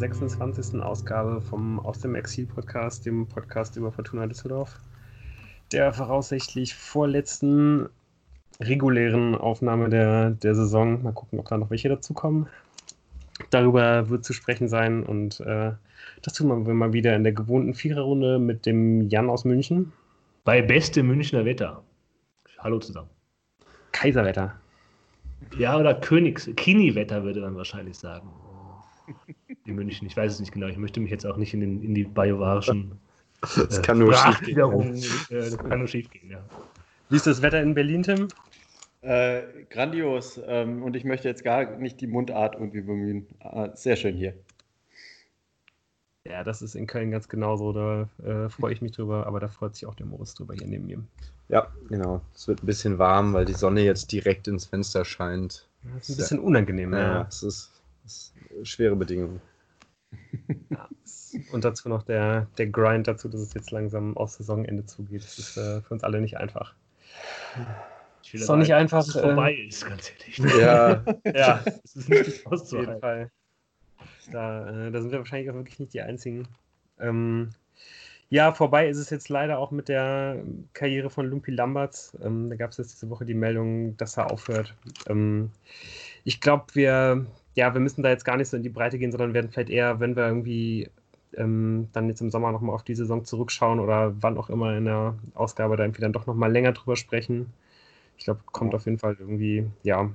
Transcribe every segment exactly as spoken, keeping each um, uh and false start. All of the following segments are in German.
sechsundzwanzigsten Ausgabe vom Aus dem Exil-Podcast, dem Podcast über Fortuna Düsseldorf. Der voraussichtlich vorletzten regulären Aufnahme der, der Saison. Mal gucken, ob da noch welche dazukommen. Darüber wird zu sprechen sein und äh, das tun wir mal wieder in der gewohnten Viererrunde mit dem Jan aus München. Bei bestem Münchner Wetter. Hallo zusammen. Kaiserwetter. Ja, oder Königs, Kini-Wetter würde man wahrscheinlich sagen. In München, ich weiß es nicht genau. Ich möchte mich jetzt auch nicht in, den, in die bajuwarischen das äh, kann nur schief gehen. Äh, das kann nur schief gehen, ja. Wie ist das Wetter in Berlin, Tim? Äh, grandios. Ähm, und ich möchte jetzt gar nicht die Mundart irgendwie bemühen. Äh, sehr schön hier. Ja, das ist in Köln ganz genauso. Da äh, freue ich mich drüber, aber da freut sich auch der Moritz drüber hier neben mir. Ja, genau. Es wird ein bisschen warm, weil die Sonne jetzt direkt ins Fenster scheint. Das ist ein bisschen unangenehm. Ja, ja. es ist, ist schwere Bedingungen. Ja, und dazu noch der, der Grind dazu, dass es jetzt langsam auf Saisonende zugeht. Das ist äh, für uns alle nicht einfach. Ich will ist doch nicht einfach. Dass es vorbei äh, ist, ganz ehrlich. Ja, ja. Das ist nicht Auf jeden Fall. Da, äh, da sind wir wahrscheinlich auch wirklich nicht die Einzigen. Ähm, ja, vorbei ist es jetzt leider auch mit der Karriere von Lumpi Lamberts. Ähm, da gab es jetzt diese Woche die Meldung, dass er aufhört. Ähm, ich glaube, wir, ja, wir müssen da jetzt gar nicht so in die Breite gehen, sondern werden vielleicht eher, wenn wir irgendwie ähm, dann jetzt im Sommer nochmal auf die Saison zurückschauen oder wann auch immer in der Ausgabe da irgendwie dann doch nochmal länger drüber sprechen. Ich glaube, kommt auf jeden Fall irgendwie, ja,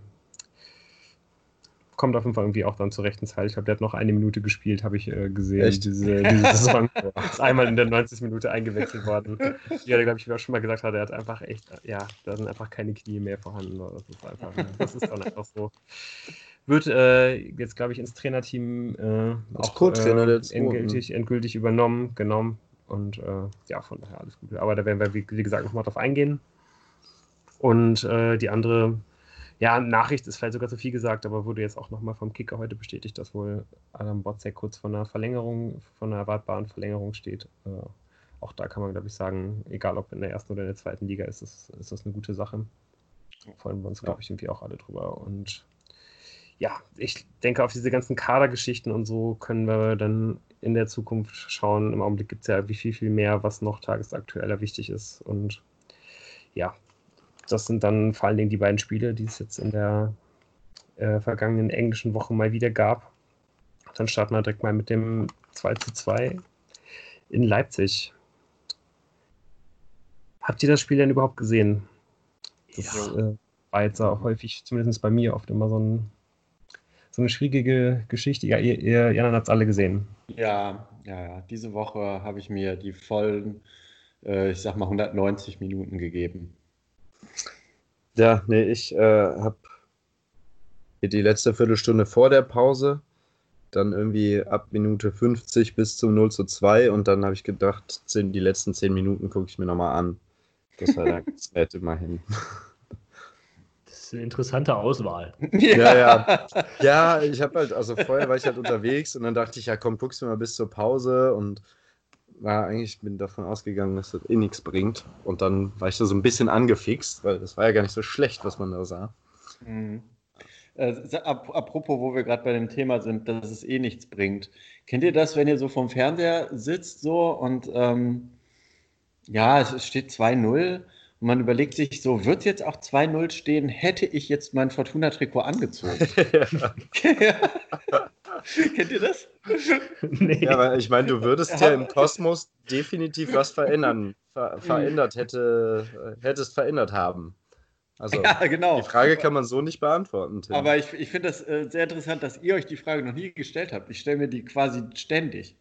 kommt auf jeden Fall irgendwie auch dann zur rechten Zeit. Ich glaube, der hat noch eine Minute gespielt, habe ich äh, gesehen, Echt? diese, diese Saison. Ist einmal in der neunzigsten Minute eingewechselt worden. Ja, der, glaube ich, wie auch schon mal gesagt hat, er hat einfach echt, ja, da sind einfach keine Knie mehr vorhanden. Das ist einfach, das ist dann einfach so. Wird äh, jetzt, glaube ich, ins Trainerteam äh, auch Co-Trainer äh, jetzt endgültig, endgültig übernommen, genommen. Und äh, ja, von daher alles Gute. Aber da werden wir, wie, wie gesagt, nochmal drauf eingehen. Und äh, die andere Ja, Nachricht ist vielleicht sogar zu viel gesagt, aber wurde jetzt auch nochmal vom Kicker heute bestätigt, dass wohl Adam Botzek kurz vor einer Verlängerung, von einer erwartbaren Verlängerung steht. Äh, auch da kann man, glaube ich, sagen, egal ob in der ersten oder in der zweiten Liga, ist das, ist das eine gute Sache. Freuen wir uns, glaube ich, irgendwie auch alle drüber. Und ja, ich denke, auf diese ganzen Kadergeschichten und so können wir dann in der Zukunft schauen. Im Augenblick gibt es ja wie viel, viel mehr, was noch tagesaktueller wichtig ist. Und ja, das sind dann vor allen Dingen die beiden Spiele, die es jetzt in der äh, vergangenen englischen Woche mal wieder gab. Dann starten wir direkt mal mit dem zwei zu zwei in Leipzig. Habt ihr das Spiel denn überhaupt gesehen? Das Ja. äh, war jetzt auch häufig, zumindest bei mir, oft immer so, ein, so eine schwierige Geschichte. Ja, ihr, ihr Jan hat es alle gesehen. Ja, ja, ja. Diese Woche habe ich mir die vollen, äh, ich sag mal, hundertneunzig Minuten gegeben. Ja, nee, ich äh, habe die letzte Viertelstunde vor der Pause, dann irgendwie ab Minute fünfzig bis zum null zu zwei und dann habe ich gedacht, zehn, die letzten zehn Minuten gucke ich mir nochmal an. Das war dann ganz nett immerhin. Das ist eine interessante Auswahl. Ja, ja. Ja, ich habe halt, also vorher war ich halt unterwegs und dann dachte ich, ja komm, guckst du mal bis zur Pause und war eigentlich, bin davon ausgegangen, dass das eh nichts bringt. Und dann war ich da so ein bisschen angefixt, weil das war ja gar nicht so schlecht, was man da sah. Mhm. Äh, ap- apropos, wo wir gerade bei dem Thema sind, dass es eh nichts bringt. Kennt ihr das, wenn ihr so vom Fernseher sitzt so und ähm, ja, es steht zwei null und man überlegt sich so, wird jetzt auch zwei null stehen, hätte ich jetzt mein Fortuna-Trikot angezogen? Ja. Kennt ihr das? Nee. Ja, aber ich meine, du würdest ja im Kosmos definitiv was verändern, ver verändert hätte, hättest verändert haben. Also Ja, genau. die Frage kann man so nicht beantworten, Tim. Aber ich, ich finde das äh, sehr interessant, dass ihr euch die Frage noch nie gestellt habt. Ich stelle mir die quasi ständig.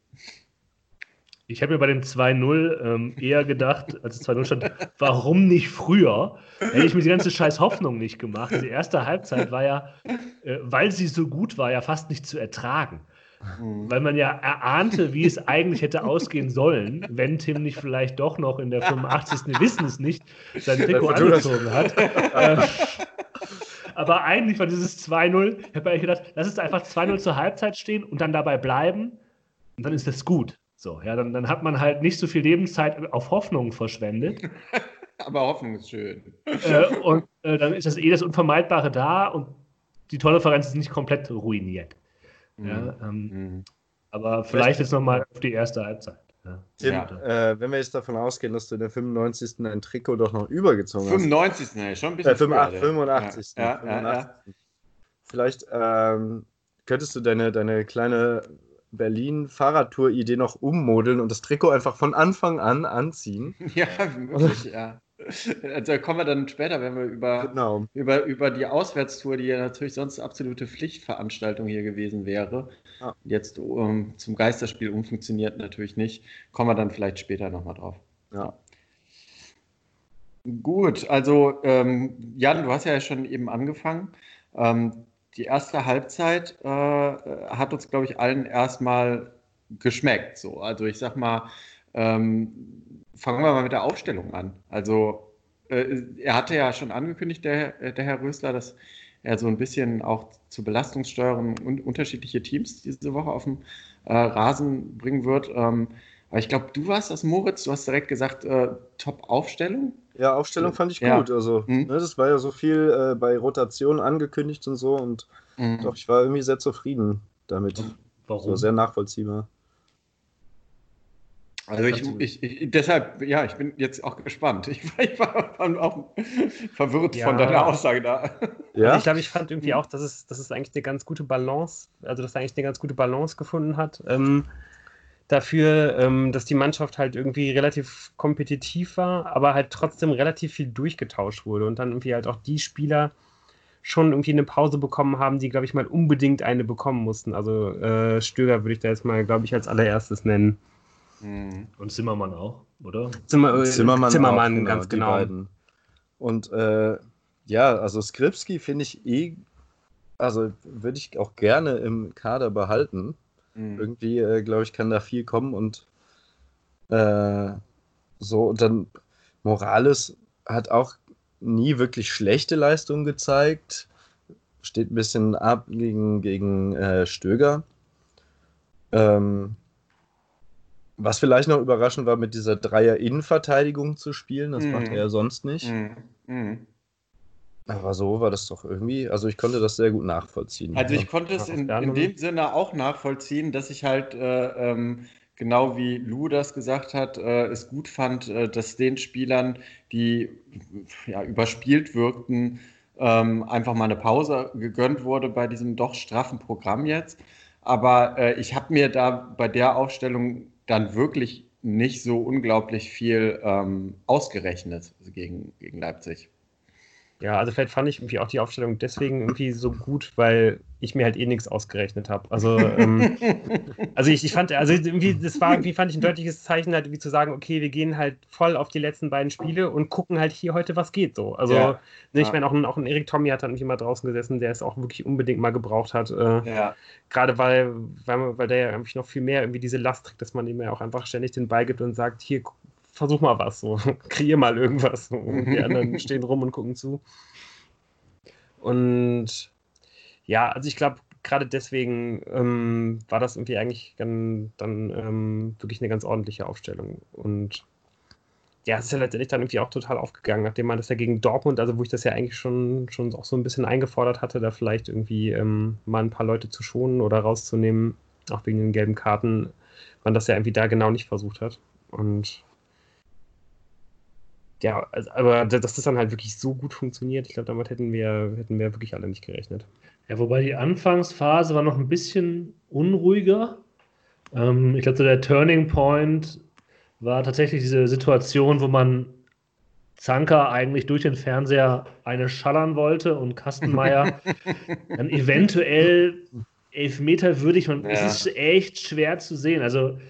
Ich habe mir bei dem zwei null ähm, eher gedacht, als es zwei null stand, warum nicht früher? Hätte ich mir die ganze scheiß Hoffnung nicht gemacht. Die erste Halbzeit war ja, äh, weil sie so gut war, ja fast nicht zu ertragen. Mhm. Weil man ja erahnte, wie es eigentlich hätte ausgehen sollen, wenn Tim nicht vielleicht doch noch in der fünfundachtzigsten Wir wissen es nicht, sein Trikot angezogen hat. äh, aber eigentlich war dieses zwei null, ich habe eigentlich gedacht, lass es einfach zwei null zur Halbzeit stehen und dann dabei bleiben und dann ist das gut. So, ja, dann, dann hat man halt nicht so viel Lebenszeit auf Hoffnung verschwendet. Aber Hoffnung ist schön. Äh, und äh, dann ist das eh das Unvermeidbare da und die Tordifferenz ist nicht komplett ruiniert. Mhm. Ja, ähm, mhm. Aber vielleicht jetzt nochmal auf die erste Halbzeit. Ja. Tim, Ja. äh, wenn wir jetzt davon ausgehen, dass du in der fünfundneunzigsten ein Trikot doch noch übergezogen hast. fünfundneunzigsten Nee, schon ein bisschen Äh, fünfundachtzig, früher, der. fünfundachtzigsten Ja, ja, ja, ja. Vielleicht ähm, könntest du deine, deine kleine Berlin-Fahrradtour-Idee noch ummodeln und das Trikot einfach von Anfang an anziehen. Ja, möglich, ja. Also da kommen wir dann später, wenn wir über, Genau. über, über die Auswärtstour, die ja natürlich sonst absolute Pflichtveranstaltung hier gewesen wäre, Ja. jetzt um, zum Geisterspiel umfunktioniert natürlich nicht, kommen wir dann vielleicht später nochmal drauf. Ja. Gut, also ähm, Jan, du hast ja schon eben angefangen. Ähm, die erste Halbzeit äh, hat uns, glaube ich, allen erstmal geschmeckt. So. Also ich sag mal, ähm, fangen wir mal mit der Aufstellung an. Also äh, er hatte ja schon angekündigt, der, der Herr Rösler, dass er so ein bisschen auch zur Belastungssteuerung und unterschiedliche Teams diese Woche auf dem äh, Rasen bringen wird. Ähm, aber ich glaube, du warst das, Moritz, du hast direkt gesagt, äh, Top-Aufstellung. Ja, Aufstellung fand ich Ja. gut. Also, Mhm. ne, das war ja so viel äh, bei Rotation angekündigt und so. Und Mhm. doch, ich war irgendwie sehr zufrieden damit. Warum? So sehr nachvollziehbar. Also ich, ich, ich, deshalb, ja, ich bin jetzt auch gespannt. Ich, ich war auch verwirrt Ja. von deiner Aussage da. Also Ja? ich glaube, ich fand irgendwie auch, dass es, dass es eigentlich eine ganz gute Balance, also dass er eigentlich eine ganz gute Balance gefunden hat. Ähm, dafür, ähm, dass die Mannschaft halt irgendwie relativ kompetitiv war, aber halt trotzdem relativ viel durchgetauscht wurde und dann irgendwie halt auch die Spieler schon irgendwie eine Pause bekommen haben, die, glaube ich, mal unbedingt eine bekommen mussten. Also äh, Stöger würde ich da jetzt mal, glaube ich, als allererstes nennen. Mhm. Und Zimmermann auch, oder? Zimmer, äh, Zimmermann, Zimmermann auch, genau, ganz die genau. beiden. Und äh, ja, also Skripski finde ich eh, also würde ich auch gerne im Kader behalten. Mhm. Irgendwie, äh, glaube ich, kann da viel kommen und äh, so. Und dann Morales hat auch nie wirklich schlechte Leistungen gezeigt. Steht ein bisschen ab gegen, gegen äh, Stöger. Ähm, was vielleicht noch überraschend war, mit dieser Dreier-Innenverteidigung zu spielen. Das Mhm. macht er sonst nicht. Mhm. Mhm. Aber so war das doch irgendwie, also ich konnte das sehr gut nachvollziehen. Also ich Ja. konnte es Ja, in, auf der in anderen- dem Sinne auch nachvollziehen, dass ich halt äh, ähm, genau wie Lou das gesagt hat, äh, es gut fand, äh, dass den Spielern, die ja, überspielt wirkten, ähm, einfach mal eine Pause gegönnt wurde bei diesem doch straffen Programm jetzt. Aber äh, ich habe mir da bei der Aufstellung dann wirklich nicht so unglaublich viel ähm, ausgerechnet gegen, gegen Leipzig. Ja, also vielleicht fand ich irgendwie auch die Aufstellung deswegen irgendwie so gut, weil ich mir halt eh nichts ausgerechnet habe. Also, ähm, also ich, ich fand, also irgendwie, das war irgendwie, fand ich ein deutliches Zeichen, halt irgendwie zu sagen, okay, wir gehen halt voll auf die letzten beiden Spiele und gucken halt hier heute, was geht so. Also, Ja. ne, ich Ja. meine, auch ein, auch ein Erik Tommy hat dann irgendwie mal draußen gesessen, der es auch wirklich unbedingt mal gebraucht hat. Äh, Ja. Gerade weil, weil, man- weil der ja irgendwie noch viel mehr irgendwie diese Last trägt, dass man ihm ja auch einfach ständig den Ball gibt und sagt, hier, gu- versuch mal was, so, kreier mal irgendwas. So. Und die anderen stehen rum und gucken zu. Und ja, also ich glaube, gerade deswegen ähm, war das irgendwie eigentlich dann, dann ähm, wirklich eine ganz ordentliche Aufstellung. Und ja, es ist ja letztendlich dann irgendwie auch total aufgegangen, nachdem man das ja gegen Dortmund, also wo ich das ja eigentlich schon, schon auch so ein bisschen eingefordert hatte, da vielleicht irgendwie ähm, mal ein paar Leute zu schonen oder rauszunehmen, auch wegen den gelben Karten, man das ja irgendwie da genau nicht versucht hat. Und ja, also, aber dass das dann halt wirklich so gut funktioniert, ich glaube, damit hätten wir, hätten wir wirklich alle nicht gerechnet. Ja, wobei die Anfangsphase war noch ein bisschen unruhiger. Ähm, ich glaube, so der Turning Point war tatsächlich diese Situation, wo man Zanka eigentlich durch den Fernseher eine schallern wollte und Kastenmeier dann eventuell elfmeterwürdig. Und Ja. es ist echt schwer zu sehen. Also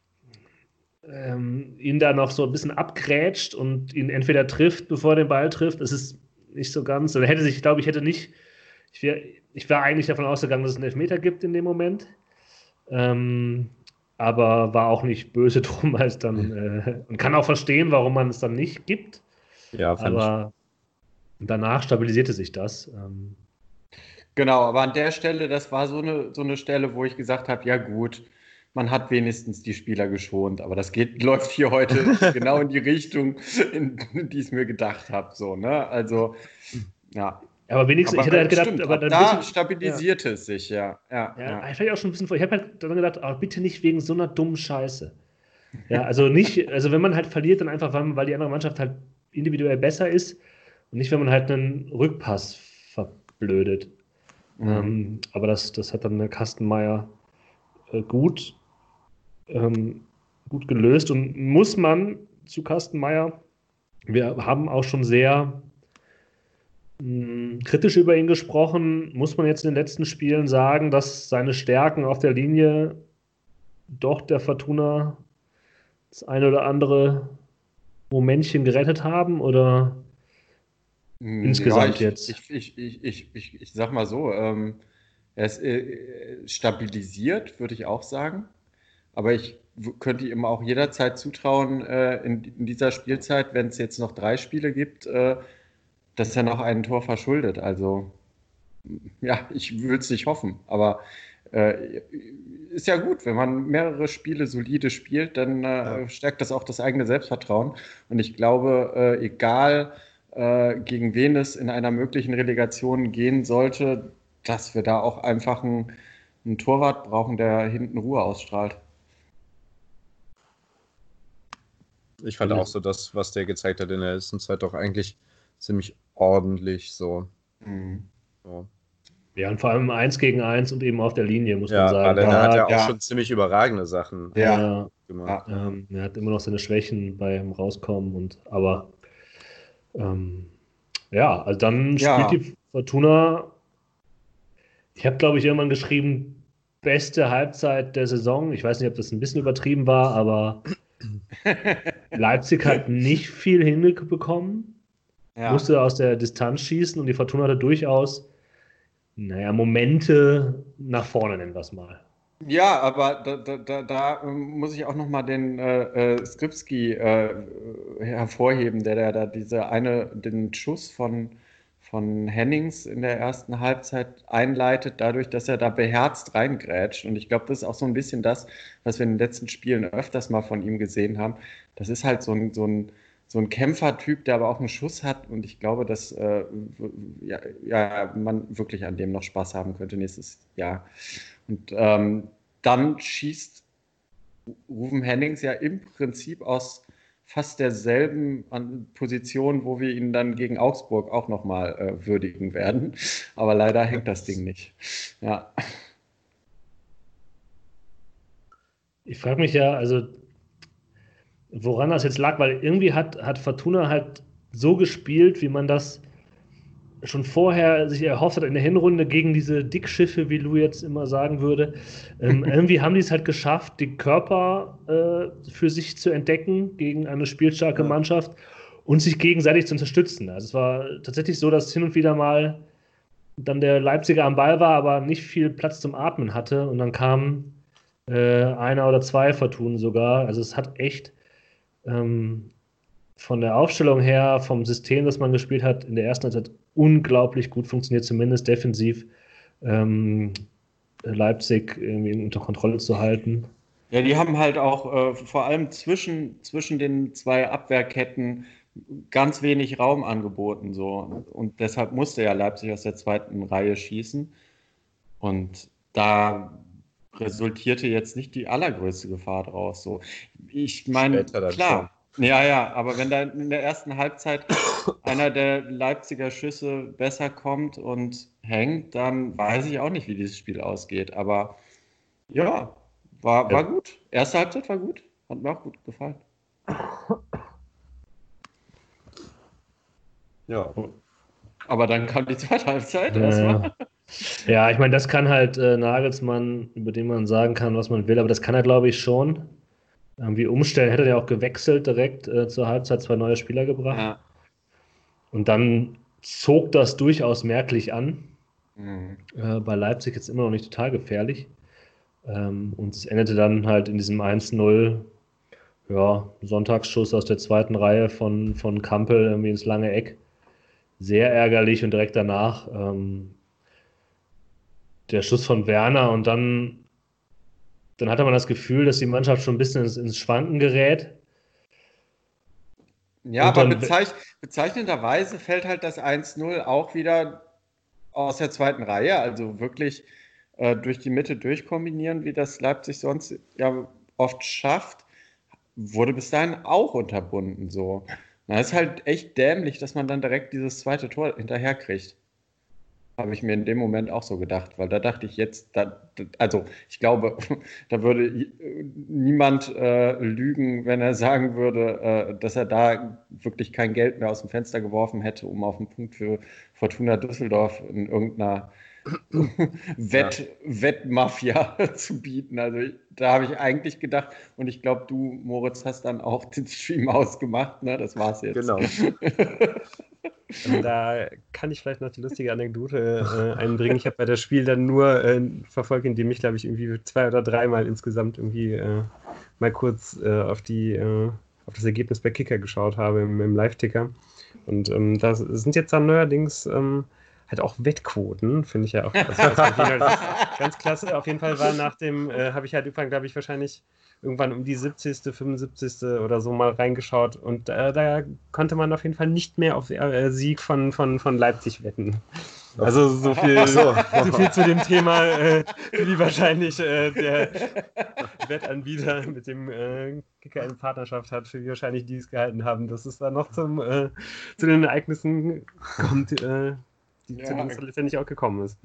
ähm, ihn da noch so ein bisschen abgrätscht und ihn entweder trifft, bevor er den Ball trifft. Es ist nicht so ganz. Oder hätte sich, ich glaube, ich hätte nicht. Ich, wär, ich war eigentlich davon ausgegangen, dass es einen Elfmeter gibt in dem Moment. Ähm, aber war auch nicht böse drum, als dann. Äh, und kann auch verstehen, warum man es dann nicht gibt. Ja, fand Aber danach stabilisierte sich das. Ähm, Genau, aber an der Stelle, das war so eine, so eine Stelle, wo ich gesagt habe, ja gut, man hat wenigstens die Spieler geschont, aber das geht, läuft hier heute genau in die Richtung, in die ich es mir gedacht habe. So, ne? Also, ja. Ja, aber wenigstens, Aber ich hätte halt gedacht, stimmt, aber ab dann da bitte, stabilisierte es sich, ja. Ja, ja, ja. ja, vielleicht auch schon ein bisschen vor. Ich habe halt dann gedacht, aber bitte nicht wegen so einer dummen Scheiße. Ja, also nicht, also wenn man halt verliert, dann einfach, weil, weil die andere Mannschaft halt individuell besser ist und nicht, wenn man halt einen Rückpass verblödet. Mhm. Ähm, aber das, das hat dann der Kastenmeier äh, gut, ähm, gut gelöst und muss man zu Kastenmeier, wir haben auch schon sehr mh, kritisch über ihn gesprochen, muss man jetzt in den letzten Spielen sagen, dass seine Stärken auf der Linie doch der Fortuna das eine oder andere Momentchen gerettet haben oder Mm, Ja, insgesamt ich, jetzt? ich, ich, ich, ich, ich, ich sag mal so, ähm, er ist äh, stabilisiert, würde ich auch sagen. Aber ich w- könnte ihm auch jederzeit zutrauen, äh, in, in dieser Spielzeit, wenn es jetzt noch drei Spiele gibt, äh, dass er noch ein Tor verschuldet. Also, ja, ich würde es nicht hoffen. Aber äh, ist ja gut, wenn man mehrere Spiele solide spielt, dann Ja. äh, stärkt das auch das eigene Selbstvertrauen. Und ich glaube, äh, egal äh, gegen wen es in einer möglichen Relegation gehen sollte, dass wir da auch einfach einen, einen Torwart brauchen, der hinten Ruhe ausstrahlt. Ich fand auch so das, was der gezeigt hat in der letzten Zeit, doch eigentlich ziemlich ordentlich so. Mhm. so. Ja, und vor allem eins gegen eins und eben auf der Linie, muss man Ja, sagen. gerade da hat er auch ja. schon ziemlich überragende Sachen Ja. gemacht. Ja. Ähm, er hat immer noch seine Schwächen beim Rauskommen und aber ähm, ja, also dann Ja. spielt die Fortuna. Ich habe, glaube ich, irgendwann geschrieben, beste Halbzeit der Saison. Ich weiß nicht, ob das ein bisschen übertrieben war, aber Leipzig hat nicht viel hinbekommen, Ja. musste aus der Distanz schießen und die Fortuna hatte durchaus, naja, Momente nach vorne, nennen wir es mal. Ja, aber da, da, da, da ähm, muss ich auch noch mal den äh, äh, Skripski äh, hervorheben, der, der da diese eine, den Schuss von, von Hennings in der ersten Halbzeit einleitet, dadurch, dass er da beherzt reingrätscht. Und ich glaube, das ist auch so ein bisschen das, was wir in den letzten Spielen öfters mal von ihm gesehen haben. Das ist halt so ein, so ein, so ein Kämpfertyp, der aber auch einen Schuss hat. Und ich glaube, dass äh, ja, ja, man wirklich an dem noch Spaß haben könnte nächstes Jahr. Und ähm, dann schießt Ruven Hennings ja im Prinzip aus fast derselben Position, wo wir ihn dann gegen Augsburg auch nochmal äh, würdigen werden. Aber leider hängt das Ding nicht. Ja. Ich frage mich ja, also woran das jetzt lag, weil irgendwie hat, hat Fortuna halt so gespielt, wie man das schon vorher sich erhofft hat in der Hinrunde gegen diese Dickschiffe, wie Lou jetzt immer sagen würde. Ähm, irgendwie haben die es halt geschafft, die Körper äh, für sich zu entdecken gegen eine spielstarke Ja. Mannschaft und sich gegenseitig zu unterstützen. Also es war tatsächlich so, dass hin und wieder mal dann der Leipziger am Ball war, aber nicht viel Platz zum Atmen hatte und dann kamen äh, einer oder zwei Fortunen sogar. Also es hat echt ähm, von der Aufstellung her, vom System, das man gespielt hat, in der ersten Halbzeit unglaublich gut funktioniert, zumindest defensiv ähm, Leipzig irgendwie unter Kontrolle zu halten. Ja, die haben halt auch äh, vor allem zwischen, zwischen den zwei Abwehrketten ganz wenig Raum angeboten. So. Und deshalb musste ja Leipzig aus der zweiten Reihe schießen. Und da resultierte jetzt nicht die allergrößte Gefahr draus. So. Ich meine, Später dann klar, ja, ja, aber wenn da in der ersten Halbzeit einer der Leipziger Schüsse besser kommt und hängt, dann weiß ich auch nicht, wie dieses Spiel ausgeht. Aber ja, war, war Ja. gut. Erste Halbzeit war gut. Hat mir auch gut gefallen. Ja. Aber dann kam die zweite Halbzeit Ja, erstmal. ja, ich meine, das kann halt äh, Nagelsmann, über den man sagen kann, was man will, aber das kann er, glaube ich, schon. Irgendwie umstellen, hätte er ja auch gewechselt direkt äh, zur Halbzeit, zwei neue Spieler gebracht. Ja. Und dann zog das durchaus merklich an. Mhm. Äh, bei Leipzig jetzt immer noch nicht total gefährlich. Ähm, und es endete dann halt in diesem eins null, ja, Sonntagsschuss aus der zweiten Reihe von, von Kampel irgendwie ins lange Eck. Sehr ärgerlich und direkt danach ähm, der Schuss von Werner und dann, dann hatte man das Gefühl, dass die Mannschaft schon ein bisschen ins, ins Schwanken gerät. Ja, Und aber dann, bezeich, bezeichnenderweise fällt halt das eins null auch wieder aus der zweiten Reihe, also wirklich äh, durch die Mitte durchkombinieren, wie das Leipzig sonst ja oft schafft, wurde bis dahin auch unterbunden. So. Na, ist halt echt dämlich, dass man dann direkt dieses zweite Tor hinterherkriegt. Habe ich mir in dem Moment auch so gedacht, weil da dachte ich jetzt, da, also ich glaube, da würde niemand äh, lügen, wenn er sagen würde, äh, dass er da wirklich kein Geld mehr aus dem Fenster geworfen hätte, um auf einen Punkt für Fortuna Düsseldorf in irgendeiner Wett, ja. Wettmafia zu bieten. Also ich, da habe ich eigentlich gedacht, und ich glaube, du, Moritz, hast dann auch den Stream ausgemacht, ne? Das war's jetzt. Genau. Da kann ich vielleicht noch die lustige Anekdote äh, einbringen. Ich habe bei das Spiel dann nur äh, verfolgt, indem ich, glaube ich, irgendwie zwei oder dreimal insgesamt irgendwie äh, mal kurz äh, auf die äh, auf das Ergebnis bei Kicker geschaut habe, im, im Live-Ticker. Und ähm, da sind jetzt dann neuerdings ähm, halt auch Wettquoten, finde ich ja auch also, ganz klasse. Auf jeden Fall war nach dem, äh, habe ich halt irgendwann, glaube ich, wahrscheinlich irgendwann um die siebzigste, fünfundsiebzigste oder so mal reingeschaut und äh, da konnte man auf jeden Fall nicht mehr auf äh, Sieg von, von, von Leipzig wetten. Also so viel, so. so viel zu dem Thema, äh, wie wahrscheinlich äh, der Wettanbieter mit dem äh, Kicker in Partnerschaft hat, für wie wahrscheinlich die es gehalten haben, dass es da noch zum, äh, zu den Ereignissen kommt, äh, die, ja, zu denen es letztendlich auch gekommen ist.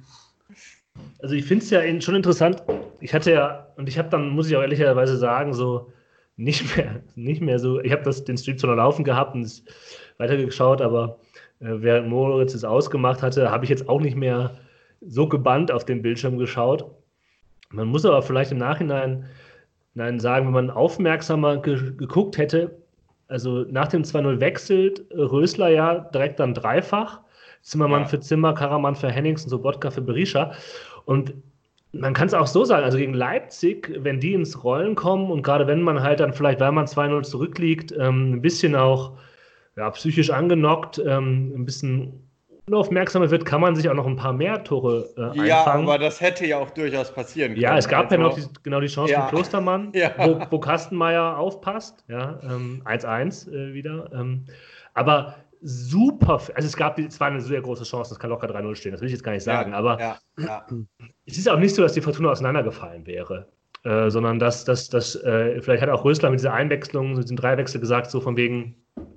Also ich finde es ja schon interessant, ich hatte ja, und ich habe dann, muss ich auch ehrlicherweise sagen, so nicht mehr, nicht mehr so, ich habe den Stream zwar noch laufen gehabt und es weitergeschaut, aber äh, während Moritz es ausgemacht hatte, habe ich jetzt auch nicht mehr so gebannt auf den Bildschirm geschaut. Man muss aber vielleicht im Nachhinein nein, sagen, wenn man aufmerksamer ge- geguckt hätte, also nach dem zwei null wechselt Rösler ja direkt dann dreifach, Zimmermann ja. für Zimmer, Karaman für Henningsen, Sobotka für Berisha. Und man kann es auch so sagen, also gegen Leipzig, wenn die ins Rollen kommen und gerade wenn man halt dann vielleicht, weil man zwei null zurückliegt, ähm, ein bisschen auch ja, psychisch angenockt, ähm, ein bisschen unaufmerksamer wird, kann man sich auch noch ein paar mehr Tore äh, einfangen. Ja, aber das hätte ja auch durchaus passieren können. Ja, es gab also, ja noch die, genau die Chance ja. von Klostermann, ja. wo, wo Kastenmeier aufpasst, ja, ähm, eins eins äh, wieder. Ähm, aber super, also es gab, es war eine sehr große Chance, das kann locker drei null stehen, das will ich jetzt gar nicht sagen, ja, aber ja, ja. es ist auch nicht so, dass die Fortuna auseinandergefallen wäre, äh, sondern dass, dass, dass äh, vielleicht hat auch Rösler mit dieser Einwechslung, mit diesen drei Wechsel gesagt, so von wegen,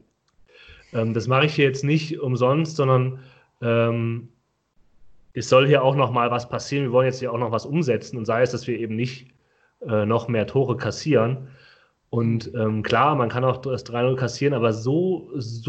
ähm, das mache ich hier jetzt nicht umsonst, sondern ähm, es soll hier auch noch mal was passieren, wir wollen jetzt hier auch noch was umsetzen und sei es, dass wir eben nicht äh, noch mehr Tore kassieren. Und ähm, klar, man kann auch das drei null kassieren, aber so,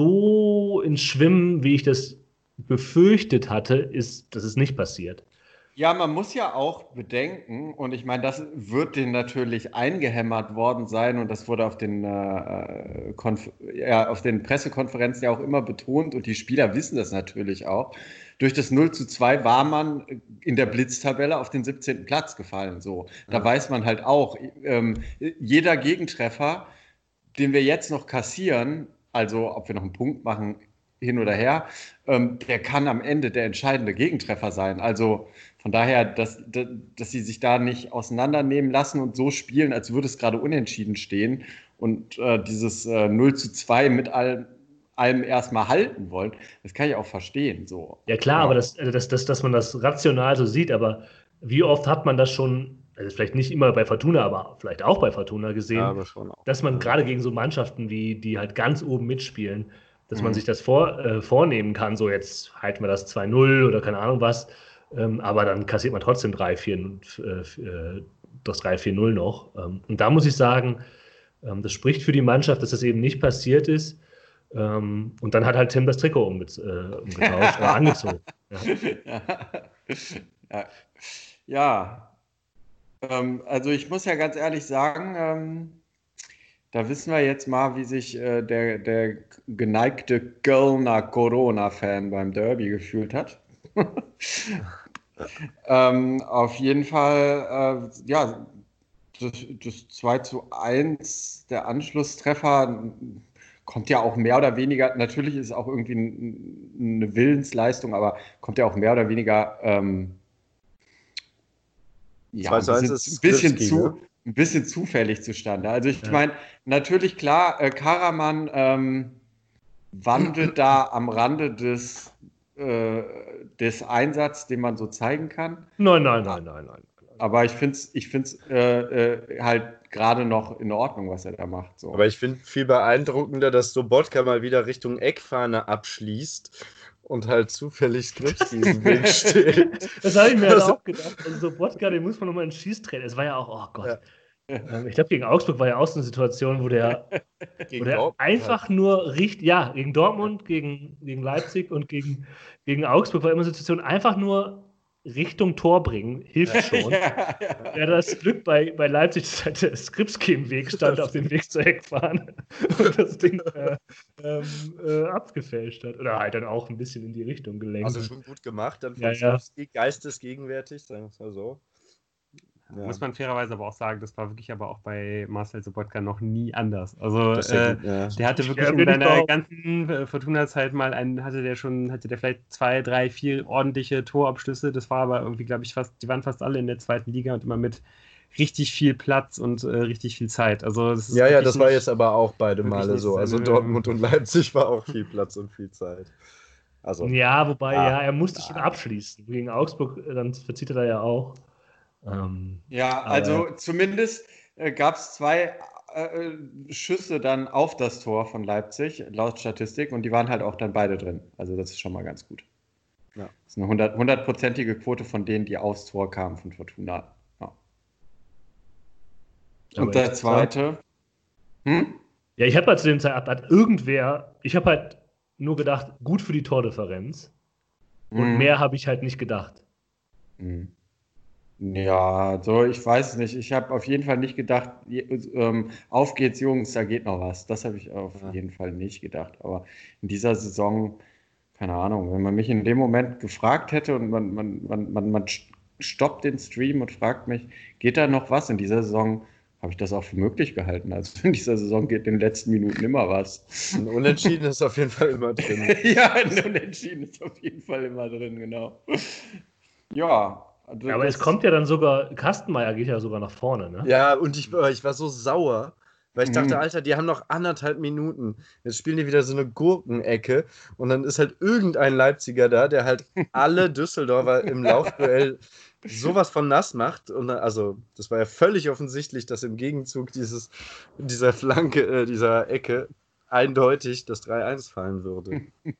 so ins Schwimmen, wie ich das befürchtet hatte, ist, das ist nicht passiert. Ja, man muss ja auch bedenken, und ich meine, das wird denen natürlich eingehämmert worden sein, und das wurde auf den, äh, Konf- ja, auf den Pressekonferenzen ja auch immer betont, und die Spieler wissen das natürlich auch. Durch das null zu zwei war man in der Blitztabelle auf den siebzehnten Platz gefallen. So. Da ja. weiß man halt auch, ähm, jeder Gegentreffer, den wir jetzt noch kassieren, also ob wir noch einen Punkt machen, hin oder her, ähm, der kann am Ende der entscheidende Gegentreffer sein. Also von daher, dass, dass, dass sie sich da nicht auseinandernehmen lassen und so spielen, als würde es gerade unentschieden stehen und äh, dieses äh, null zu zwei mit allem allem erstmal halten wollen, das kann ich auch verstehen. So. Ja klar, ja. aber das, also das, das, dass man das rational so sieht, aber wie oft hat man das schon, also vielleicht nicht immer bei Fortuna, aber vielleicht auch bei Fortuna gesehen, ja, aber schon auch. Dass man gerade gegen so Mannschaften, wie die halt ganz oben mitspielen, dass mhm. man sich das vor, äh, vornehmen kann, so jetzt halten wir das zwei null oder keine Ahnung was, ähm, aber dann kassiert man trotzdem drei vier, äh, das drei vier null noch. Ähm, und da muss ich sagen, ähm, das spricht für die Mannschaft, dass das eben nicht passiert ist. Um, und dann hat halt Tim das Trikot umge- äh, umgetauscht oder angezogen. Ja, ja. ja. Ähm, also ich muss ja ganz ehrlich sagen, ähm, da wissen wir jetzt mal, wie sich äh, der, der geneigte Kölner Corona-Fan beim Derby gefühlt hat. ähm, auf jeden Fall, äh, ja, das, das zwei zu eins, der Anschlusstreffer, kommt ja auch mehr oder weniger, natürlich ist es auch irgendwie eine Willensleistung, aber kommt ja auch mehr oder weniger ähm, ja, ein bisschen, ein, bisschen zu, ein bisschen zufällig zustande. Also ich ja. meine, natürlich klar, äh, Karaman ähm, wandelt da am Rande des äh, des Einsatzes, den man so zeigen kann. Nein, nein, nein, nein, nein. Aber ich finde es ich find's, äh, äh, halt gerade noch in Ordnung, was er da macht. So. Aber ich finde viel beeindruckender, dass Sobotka mal wieder Richtung Eckfahne abschließt und halt zufällig Skripski im Weg steht. Das habe ich mir Also- halt auch gedacht. Also Sobotka, den muss man nochmal ins Schießtraining. Es war ja auch, oh Gott. Ja. Ähm, Ich glaube, gegen Augsburg war ja auch so eine Situation, wo der, wo Gegen der Dortmund einfach nur richtig, ja, gegen Dortmund, gegen, gegen Leipzig und gegen, gegen Augsburg war immer eine Situation, einfach nur Richtung Tor bringen, hilft schon. ja, ja. Ja, das Glück bei, bei Leipzig, dass der Skripski im Weg stand, auf dem Weg zur Eckfahne und das Ding äh, ähm, äh, abgefälscht hat. Oder halt dann auch ein bisschen in die Richtung gelenkt. Also schon gut gemacht, dann von Ja, ja. Skripski geistesgegenwärtig, sagen wir es mal so. Ja. Muss man fairerweise aber auch sagen, das war wirklich aber auch bei Marcel Sobotka noch nie anders. Also Das ist ja äh, gut, ja. der hatte wirklich Ja, in will ich seiner behaupten. ganzen äh, Fortuna-Zeit mal einen, hatte der schon, hatte der vielleicht zwei, drei, vier ordentliche Torabschlüsse. Das war aber irgendwie, glaube ich, fast, die waren fast alle in der zweiten Liga und immer mit richtig viel Platz und äh, richtig viel Zeit. Also das ist Ja, ja, wirklich das war nicht- jetzt aber auch beide wirklich Male nicht so. Also seine- Dortmund und Leipzig war auch viel Platz und viel Zeit. Also, Ja, wobei, Ah, ja, er musste schon nein. abschließen. Gegen Augsburg, äh, dann verzieht er da ja auch. Ähm, Ja, Aber- also zumindest äh, gab es zwei äh, Schüsse dann auf das Tor von Leipzig, laut Statistik, und die waren halt auch dann beide drin. Also das ist schon mal ganz gut. Ja. Das ist eine hundert- hundertprozentige Quote von denen, die aufs Tor kamen von Fortuna. Ja. Aber Und der ich- zweite. Hm? Ja, ich habe halt zu dem Zeitpunkt, hat irgendwer, ich habe halt nur gedacht, gut für die Tordifferenz. Und Mhm. mehr habe ich halt nicht gedacht. Mhm. Ja, so, ich weiß es nicht. Ich habe auf jeden Fall nicht gedacht, je- ähm, auf geht's, Jungs, da geht noch was. Das habe ich auf Ja. jeden Fall nicht gedacht. Aber in dieser Saison, keine Ahnung, wenn man mich in dem Moment gefragt hätte und man, man, man, man, man stoppt den Stream und fragt mich, geht da noch was? In dieser Saison habe ich das auch für möglich gehalten. Also in dieser Saison geht in den letzten Minuten immer was. ein Unentschieden ist auf jeden Fall immer drin. Ja, ein Unentschieden ist auf jeden Fall immer drin, genau. Ja. Also Ja, aber das- es kommt ja dann sogar, Kastenmeier geht ja sogar nach vorne, ne? Ja, und ich, ich war so sauer, weil ich dachte, Mhm. Alter, die haben noch anderthalb Minuten. Jetzt spielen die wieder so eine Gurkenecke und dann ist halt irgendein Leipziger da, der halt alle Düsseldorfer im Laufduell sowas von nass macht. Und dann- also, das war ja völlig offensichtlich, dass im Gegenzug dieses, dieser Flanke, äh, dieser Ecke eindeutig das drei eins fallen würde.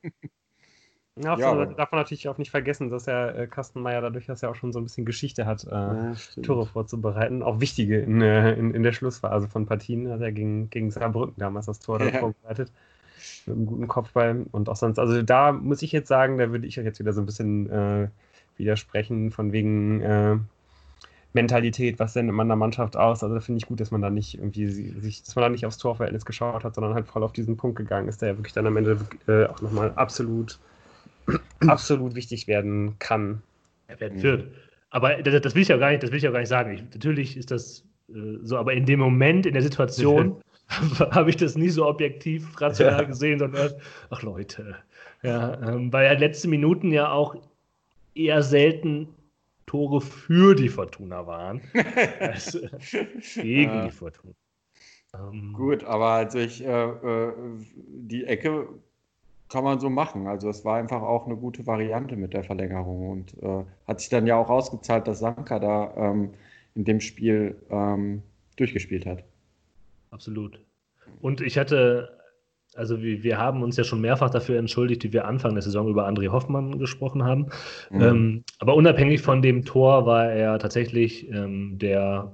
Ja, auf Ja, der aber- Seite darf man natürlich auch nicht vergessen, dass er äh, Kastenmeier dadurch, dass er auch schon so ein bisschen Geschichte hat, äh, stimmt. Tore vorzubereiten. Auch wichtige in, äh, in, in der Schlussphase von Partien. Hat er gegen, gegen Saarbrücken damals das Tor dann Ja. vorbereitet. Mit einem guten Kopfball. Und auch sonst, also da muss ich jetzt sagen, da würde ich euch jetzt wieder so ein bisschen äh, widersprechen, von wegen äh, Mentalität, was denn in meiner Mannschaft aus. Also da finde ich gut, dass man da nicht irgendwie sich, dass man da nicht aufs Torverhältnis geschaut hat, sondern halt voll auf diesen Punkt gegangen ist, der ja wirklich dann am Ende äh, auch nochmal absolut, absolut wichtig werden kann. Er werden wird. Aber das, das will ich ja gar nicht, das will ich ja gar nicht sagen. Ich, natürlich ist das äh, so, aber in dem Moment, in der Situation, habe ich das nie so objektiv rational Ja. gesehen, sondern ach Leute. Ja, ähm, weil ja letzte Minuten ja auch eher selten Tore für die Fortuna waren, als äh, gegen Ja. die Fortuna. Ähm, Gut, aber also ich, äh, äh, die Ecke kann man so machen. Also es war einfach auch eine gute Variante mit der Verlängerung und äh, hat sich dann ja auch ausgezahlt, dass Sanka da ähm, in dem Spiel ähm, durchgespielt hat. Absolut. Und ich hatte, also wir, wir haben uns ja schon mehrfach dafür entschuldigt, wie wir Anfang der Saison über André Hoffmann gesprochen haben. Mhm. Ähm, aber unabhängig von dem Tor war er tatsächlich ähm, der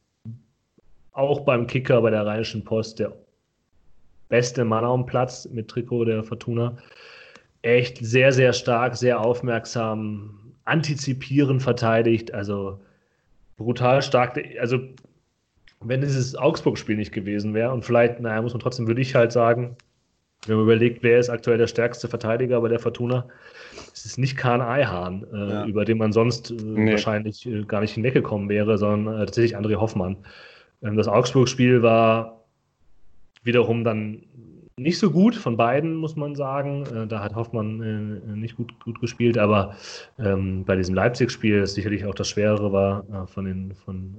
auch beim Kicker bei der Rheinischen Post der beste Mann am Platz mit Trikot der Fortuna. Echt sehr, sehr stark, sehr aufmerksam, antizipierend verteidigt, also brutal stark. Also wenn dieses Augsburg-Spiel nicht gewesen wäre und vielleicht, naja, muss man trotzdem, würde ich halt sagen, wenn man überlegt, wer ist aktuell der stärkste Verteidiger bei der Fortuna, es ist nicht Kahn Eihahn, äh, Ja. über den man sonst äh, Nee. wahrscheinlich äh, gar nicht hinweggekommen wäre, sondern äh, tatsächlich André Hoffmann. Ähm, das Augsburg-Spiel war wiederum dann nicht so gut von beiden, muss man sagen. Äh, da hat Hoffmann äh, nicht gut, gut gespielt, aber ähm, bei diesem Leipzig-Spiel, das sicherlich auch das Schwerere war, äh, von den, von,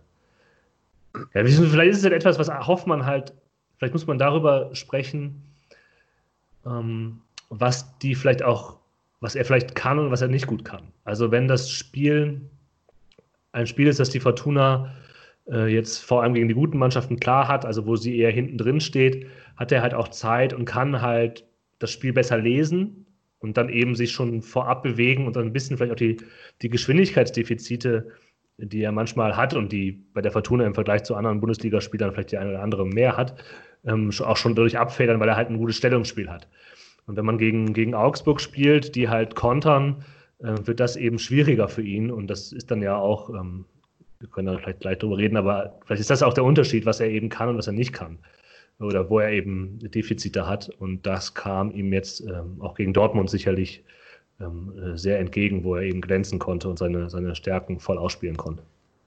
äh, ja, wir wissen, vielleicht ist es halt etwas, was Hoffmann halt, vielleicht muss man darüber sprechen, ähm, was die vielleicht auch was er vielleicht kann und was er nicht gut kann. Also wenn das Spiel ein Spiel ist, das die Fortuna äh, jetzt vor allem gegen die guten Mannschaften klar hat, also wo sie eher hinten drin steht, hat er halt auch Zeit und kann halt das Spiel besser lesen und dann eben sich schon vorab bewegen und dann ein bisschen vielleicht auch die, die Geschwindigkeitsdefizite, die er manchmal hat und die bei der Fortuna im Vergleich zu anderen Bundesligaspielern vielleicht die eine oder andere mehr hat, ähm, auch schon dadurch abfedern, weil er halt ein gutes Stellungsspiel hat. Und wenn man gegen, gegen Augsburg spielt, die halt kontern, äh, wird das eben schwieriger für ihn. Und das ist dann ja auch, ähm, wir können da vielleicht gleich drüber reden, aber vielleicht ist das auch der Unterschied, was er eben kann und was er nicht kann. Oder wo er eben Defizite hat. Und das kam ihm jetzt ähm, auch gegen Dortmund sicherlich ähm, sehr entgegen, wo er eben glänzen konnte und seine, seine Stärken voll ausspielen konnte.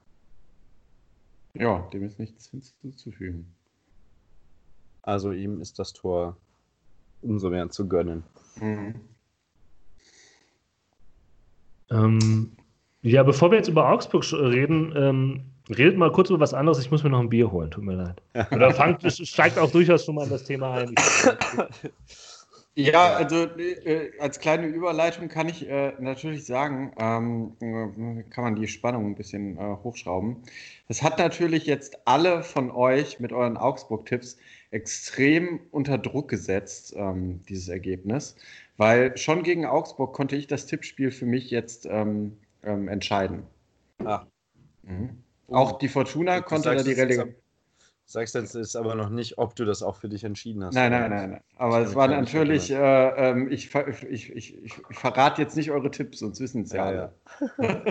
Ja, dem ist nichts hinzuzufügen. Also ihm ist das Tor umso mehr zu gönnen. Mhm. Ähm, ja, bevor wir jetzt über Augsburg reden, ähm, redet mal kurz über was anderes. Ich muss mir noch ein Bier holen, tut mir leid. Oder fangt, steigt auch durchaus schon mal in das Thema ein. Ja, also äh, als kleine Überleitung kann ich äh, natürlich sagen, ähm, äh, kann man die Spannung ein bisschen äh, hochschrauben. Das hat natürlich jetzt alle von euch mit euren Augsburg-Tipps extrem unter Druck gesetzt, ähm, dieses Ergebnis, weil schon gegen Augsburg konnte ich das Tippspiel für mich jetzt ähm, ähm, entscheiden. Ah. Mhm. Auch die Fortuna Du konnte da sagst die jetzt, Relegation. Du sagst jetzt ist aber noch nicht, ob du das auch für dich entschieden hast. Nein, oder nein, nicht. nein, nein. Aber Das es hab war ich gar nicht natürlich, äh, ähm, ich, ver- ich, ich, ich, ich verrate jetzt nicht eure Tipps, sonst wissen es ja, Ja, alle.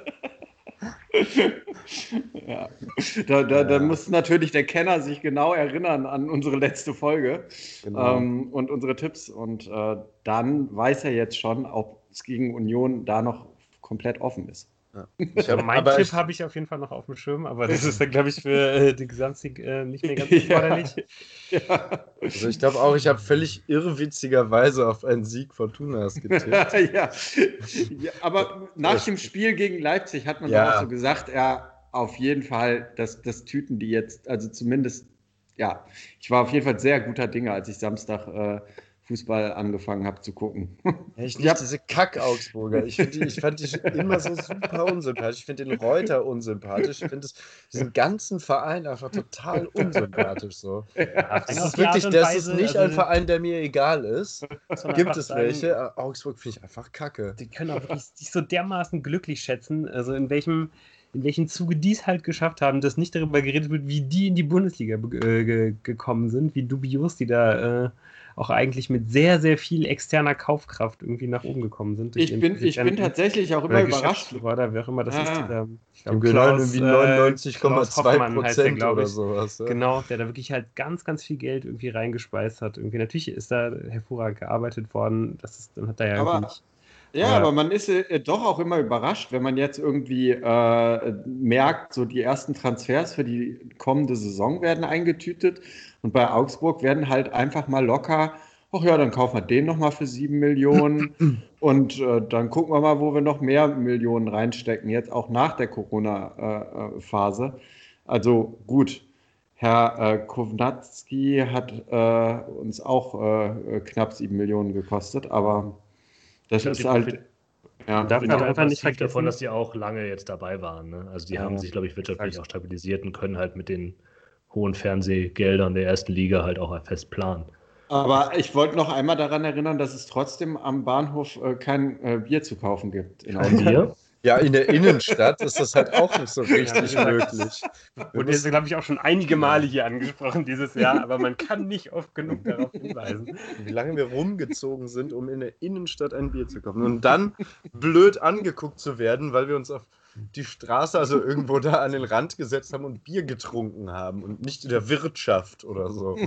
Ja. Da, da, da Ja. muss natürlich der Kenner sich genau erinnern an unsere letzte Folge Genau. ähm, und unsere Tipps. Und äh, dann weiß er jetzt schon, ob es gegen Union da noch komplett offen ist. Ja. Ich hab, mein Tipp habe ich auf jeden Fall noch auf dem Schirm, aber das ist dann, glaube ich, für äh, den Gesamtsieg äh, nicht mehr ganz erforderlich. Ja. Ja. Also ich glaube auch, ich habe völlig irrwitzigerweise auf einen Sieg Fortunas getippt. Ja. Ja, aber nach dem Spiel gegen Leipzig hat man Ja. doch auch so gesagt, ja, auf jeden Fall, das, das tüten die jetzt, also zumindest, ja, ich war auf jeden Fall sehr guter Dinge, als ich Samstag äh, Fußball angefangen habe zu gucken. Echt Ja. nicht diese Kack-Augsburger. Ich, find die, ich fand die immer so super unsympathisch. Ich finde den Reuter unsympathisch. Ich finde diesen ganzen Verein einfach total unsympathisch. So. Ja, Das ist wirklich, das ist nicht ein Verein, der mir egal ist. Gibt es welche? Aber Augsburg finde ich einfach kacke. Die können auch wirklich sich so dermaßen glücklich schätzen, also in welchem, in welchem Zuge die es halt geschafft haben, dass nicht darüber geredet wird, wie die in die Bundesliga äh, ge gekommen sind, wie dubios die da äh, auch eigentlich mit sehr, sehr viel externer Kaufkraft irgendwie nach oben gekommen sind. durch Ich ihren bin, ich bin Präsidenten tatsächlich auch oder immer überrascht. Geschäftsführer oder wer auch immer das Ah. ist. Dieser, ich Im glaub, Genau Klaus, irgendwie äh, neunundneunzig Komma Klaus zwei Hoffmann heißt der, Prozent glaub oder ich. sowas. Ja. Genau, der da wirklich halt ganz, ganz viel Geld irgendwie reingespeist hat. Irgendwie natürlich ist da hervorragend gearbeitet worden. Das ist, dann hat er ja Aber- irgendwie nicht. Ja, Aber- aber man ist äh, doch auch immer überrascht, wenn man jetzt irgendwie äh, merkt, so die ersten Transfers für die kommende Saison werden eingetütet und bei Augsburg werden halt einfach mal locker, ach ja, dann kaufen wir den nochmal für sieben Millionen und äh, dann gucken wir mal, wo wir noch mehr Millionen reinstecken, jetzt auch nach der Corona-Phase. Also gut, Herr äh, Kownatski hat äh, uns auch äh, knapp sieben Millionen gekostet, aber das Ja, ist die halt. Profit- Ja, Darf Ich man bin einfach einfach nicht nicht davon, vergessen. dass die auch lange jetzt dabei waren. Ne? Also die Ja, haben sich, glaube ich, wirtschaftlich exakt. auch stabilisiert und können halt mit den hohen Fernsehgeldern der ersten Liga halt auch fest planen. aber ich wollte noch einmal daran erinnern, dass es trotzdem am Bahnhof äh, kein äh, Bier zu kaufen gibt. In Ein Bier? Ja, in der Innenstadt ist das halt auch nicht so richtig Ja, möglich. Wir Wurde jetzt, müssen- glaube ich, auch schon einige Male hier angesprochen dieses Jahr, aber man kann nicht oft genug darauf hinweisen. wie lange wir rumgezogen sind, um in der Innenstadt ein Bier zu kaufen. Und dann blöd angeguckt zu werden, weil wir uns auf die Straße, also irgendwo da an den Rand gesetzt haben und Bier getrunken haben und nicht in der Wirtschaft oder so.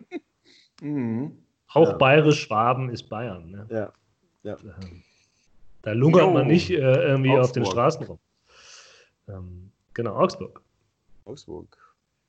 Mhm. Auch Ja. bayerisch-Schwaben ist Bayern. Ne? Ja. Ähm, Da lungert Jo. man nicht äh, irgendwie auf den Augsburg. Straßen rum. Ähm, genau, Augsburg. Augsburg.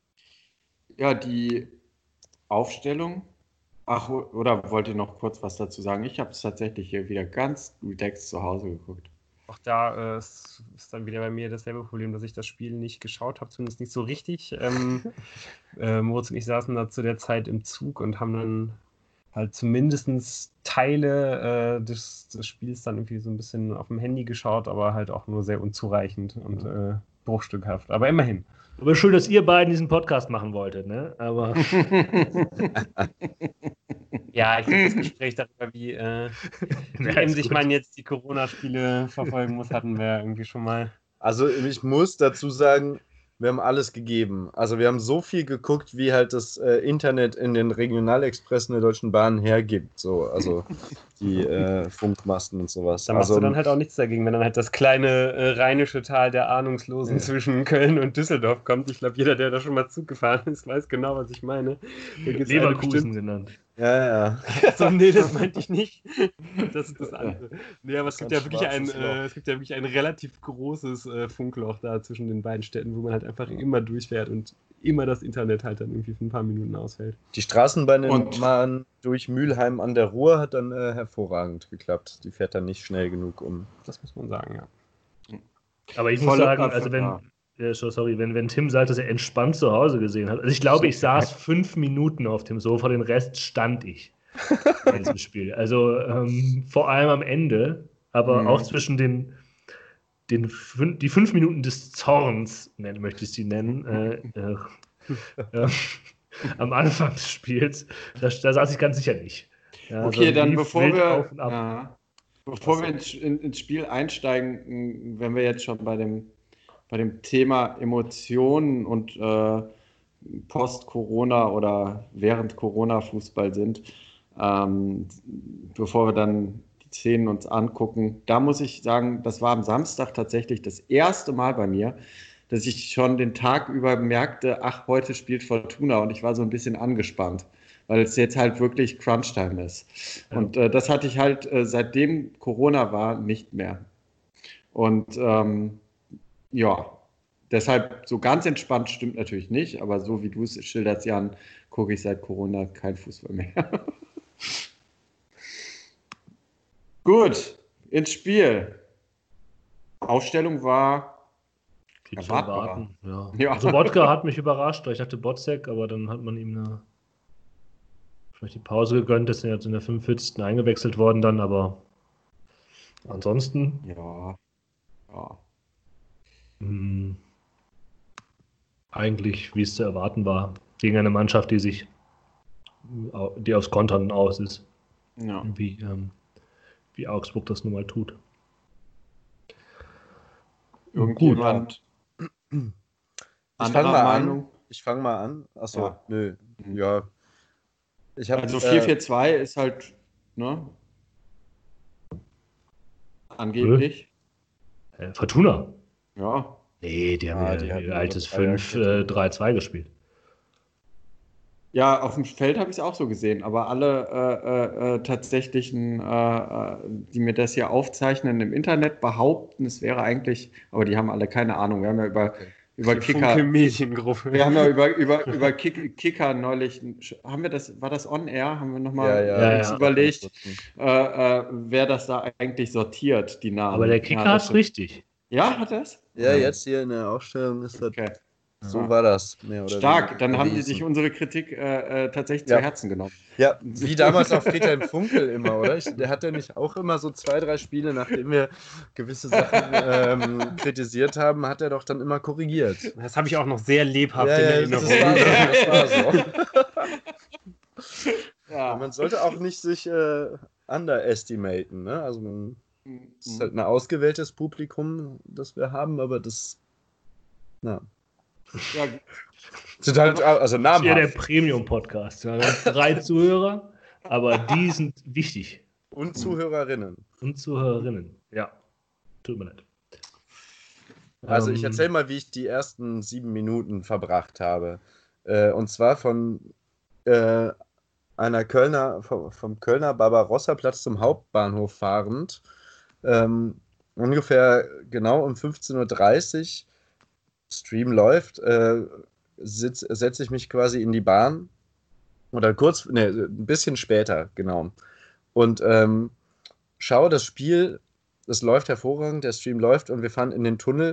Ja, die Aufstellung. Ach, oder wollt ihr noch kurz was dazu sagen? Ich habe es tatsächlich hier wieder ganz relaxed zu Hause geguckt. Auch da äh, ist ist dann wieder bei mir dasselbe Problem, dass ich das Spiel nicht geschaut habe, zumindest nicht so richtig. Ähm, äh, Moritz und ich saßen da zu der Zeit im Zug und haben dann halt zumindest Teile äh, des, des Spiels dann irgendwie so ein bisschen auf dem Handy geschaut, aber halt auch nur sehr unzureichend und äh, bruchstückhaft. Aber immerhin. Aber schön, dass ihr beiden diesen Podcast machen wolltet, ne? Aber Ja, ich glaube, das Gespräch darüber, wie, äh, wie Ja, ist emsig gut. man jetzt die Corona-Spiele verfolgen muss, hatten wir irgendwie schon mal. Also ich muss dazu sagen, wir haben alles gegeben. Also wir haben so viel geguckt, wie halt das äh, Internet in den Regionalexpressen der Deutschen Bahn hergibt. So, also die äh, Funkmasten und sowas. Da machst also, du dann halt auch nichts dagegen, wenn dann halt das kleine äh, rheinische Tal der Ahnungslosen Ja. zwischen Köln und Düsseldorf kommt. Ich glaube, jeder, der da schon mal Zug gefahren ist, weiß genau, was ich meine. Da gibt's eine Leverkusen genannt. ja, ja. So, nee, das meinte ich nicht. Das ist das andere. Nee, aber es gibt, ja Ganz wirklich ein, schwarzes Loch. äh, es gibt ja wirklich ein relativ großes äh, Funkloch da zwischen den beiden Städten, wo man halt einfach immer durchfährt und immer das Internet halt dann irgendwie für ein paar Minuten ausfällt. Die Straßenbahn Und- durch Mülheim an der Ruhr hat dann äh, hervorragend geklappt. Die fährt dann nicht schnell genug um. Das muss man sagen, ja. Aber ich muss Volle sagen, Kraft, also wenn, ja. ja, so- sorry, wenn, wenn Tim sagt, dass er entspannt zu Hause gesehen hat. Also ich glaube, ich saß fünf Minuten auf dem Sofa, den Rest stand ich bei diesem Spiel. Also ähm, vor allem am Ende, aber Mhm. auch zwischen den, den fün die fünf Minuten des Zorns, nennen, möchte ich sie nennen, äh, äh, äh, am Anfang des Spiels, da, da saß ich ganz sicher nicht. Ja, Okay, also dann lief bevor wild wir, auf und ab. ja, bevor wir ins, in, ins Spiel einsteigen, wenn wir jetzt schon bei dem, bei dem Thema Emotionen und äh, Post-Corona oder während Corona-Fußball sind, ähm, bevor wir dann die Szenen uns angucken, da muss ich sagen, das war am Samstag tatsächlich das erste Mal bei mir, dass ich schon den Tag über merkte, ach, heute spielt Fortuna und ich war so ein bisschen angespannt, weil es jetzt halt wirklich Crunch-Time ist. Ja. Und äh, das hatte ich halt äh, seitdem Corona war nicht mehr. Und ähm, ja, deshalb so ganz entspannt stimmt natürlich nicht, aber so wie du es schilderst, Jan, gucke ich seit Corona kein Fußball mehr. Gut, ins Spiel. Aufstellung war Viel zu erwartbar. erwarten. Ja. Ja. Also Wodka hat mich überrascht, weil ich dachte Botzek, aber dann hat man ihm eine, vielleicht die Pause gegönnt, ist er jetzt in der fünfundvierzigsten eingewechselt worden dann, aber ansonsten ja, ja. mh, eigentlich, wie es zu erwarten war, gegen eine Mannschaft, die sich die aufs Kontern aus ist, ja. wie, ähm, wie Augsburg das nun mal tut. Irgendjemand Ich fange anderer mal Meinung? an. Ich fange mal an. Achso, Ja. nö. Mhm. Ja. Ich hab, Also äh, vier vier zwei ist halt, ne? Angeblich. Äh, Fortuna? Ja. Nee, die haben Ah, ja die hatten ihr nur altes das Dreier- fünf drei zwei gespielt. Ja, auf dem Feld habe ich es auch so gesehen, aber alle äh, äh, äh, tatsächlichen, äh, äh, die mir das hier aufzeichnen im Internet, behaupten, es wäre eigentlich, aber die haben alle keine Ahnung. Wir haben ja über, Okay. über Die Kicker, Funke-Mediengruppe. wir haben ja über, über, über Kick, Kicker neulich, haben wir das, war das on air? Haben wir nochmal ja, ja, Ja, uns ja. überlegt, äh, äh, wer das da eigentlich sortiert, die Namen. Aber der Kicker ja, hat das es stimmt. richtig. Ja, hat das? Ja, jetzt hier in der Aufstellung ist das. Okay. So Ja. war das. Mehr oder Stark, weniger dann haben die gewesen. sich unsere Kritik äh, äh, tatsächlich Ja. zu Herzen genommen. Ja, wie damals auf Friedhelm Funkel immer, oder? Ich, der hat ja nicht auch immer so zwei, drei Spiele, nachdem wir gewisse Sachen ähm, kritisiert haben, hat er doch dann immer korrigiert. Das habe ich auch noch sehr lebhaft Ja, in ja, das Erinnerung. war so. Das war so. Ja. Man sollte auch nicht sich äh, underestimaten, ne? Also man, es ist halt ein ausgewähltes Publikum, das wir haben, aber das na, Ja, sind halt also Das ist ja der namhaft Premium-Podcast. Ja, wir haben drei Zuhörer, aber die sind wichtig. und Zuhörerinnen. Und Zuhörerinnen. Ja, tut mir leid. Also ich Ähm, erzähle mal, wie ich die ersten sieben Minuten verbracht habe. Äh, und zwar von äh, einer Kölner, vom, vom Kölner Barbarossa-Platz zum Hauptbahnhof fahrend. Ähm, ungefähr genau um fünfzehn Uhr dreißig, Stream läuft, äh, setze ich mich quasi in die Bahn. Oder kurz, ne, ein bisschen später, genau. Und ähm, schaue das Spiel, es läuft hervorragend, der Stream läuft und wir fahren in den Tunnel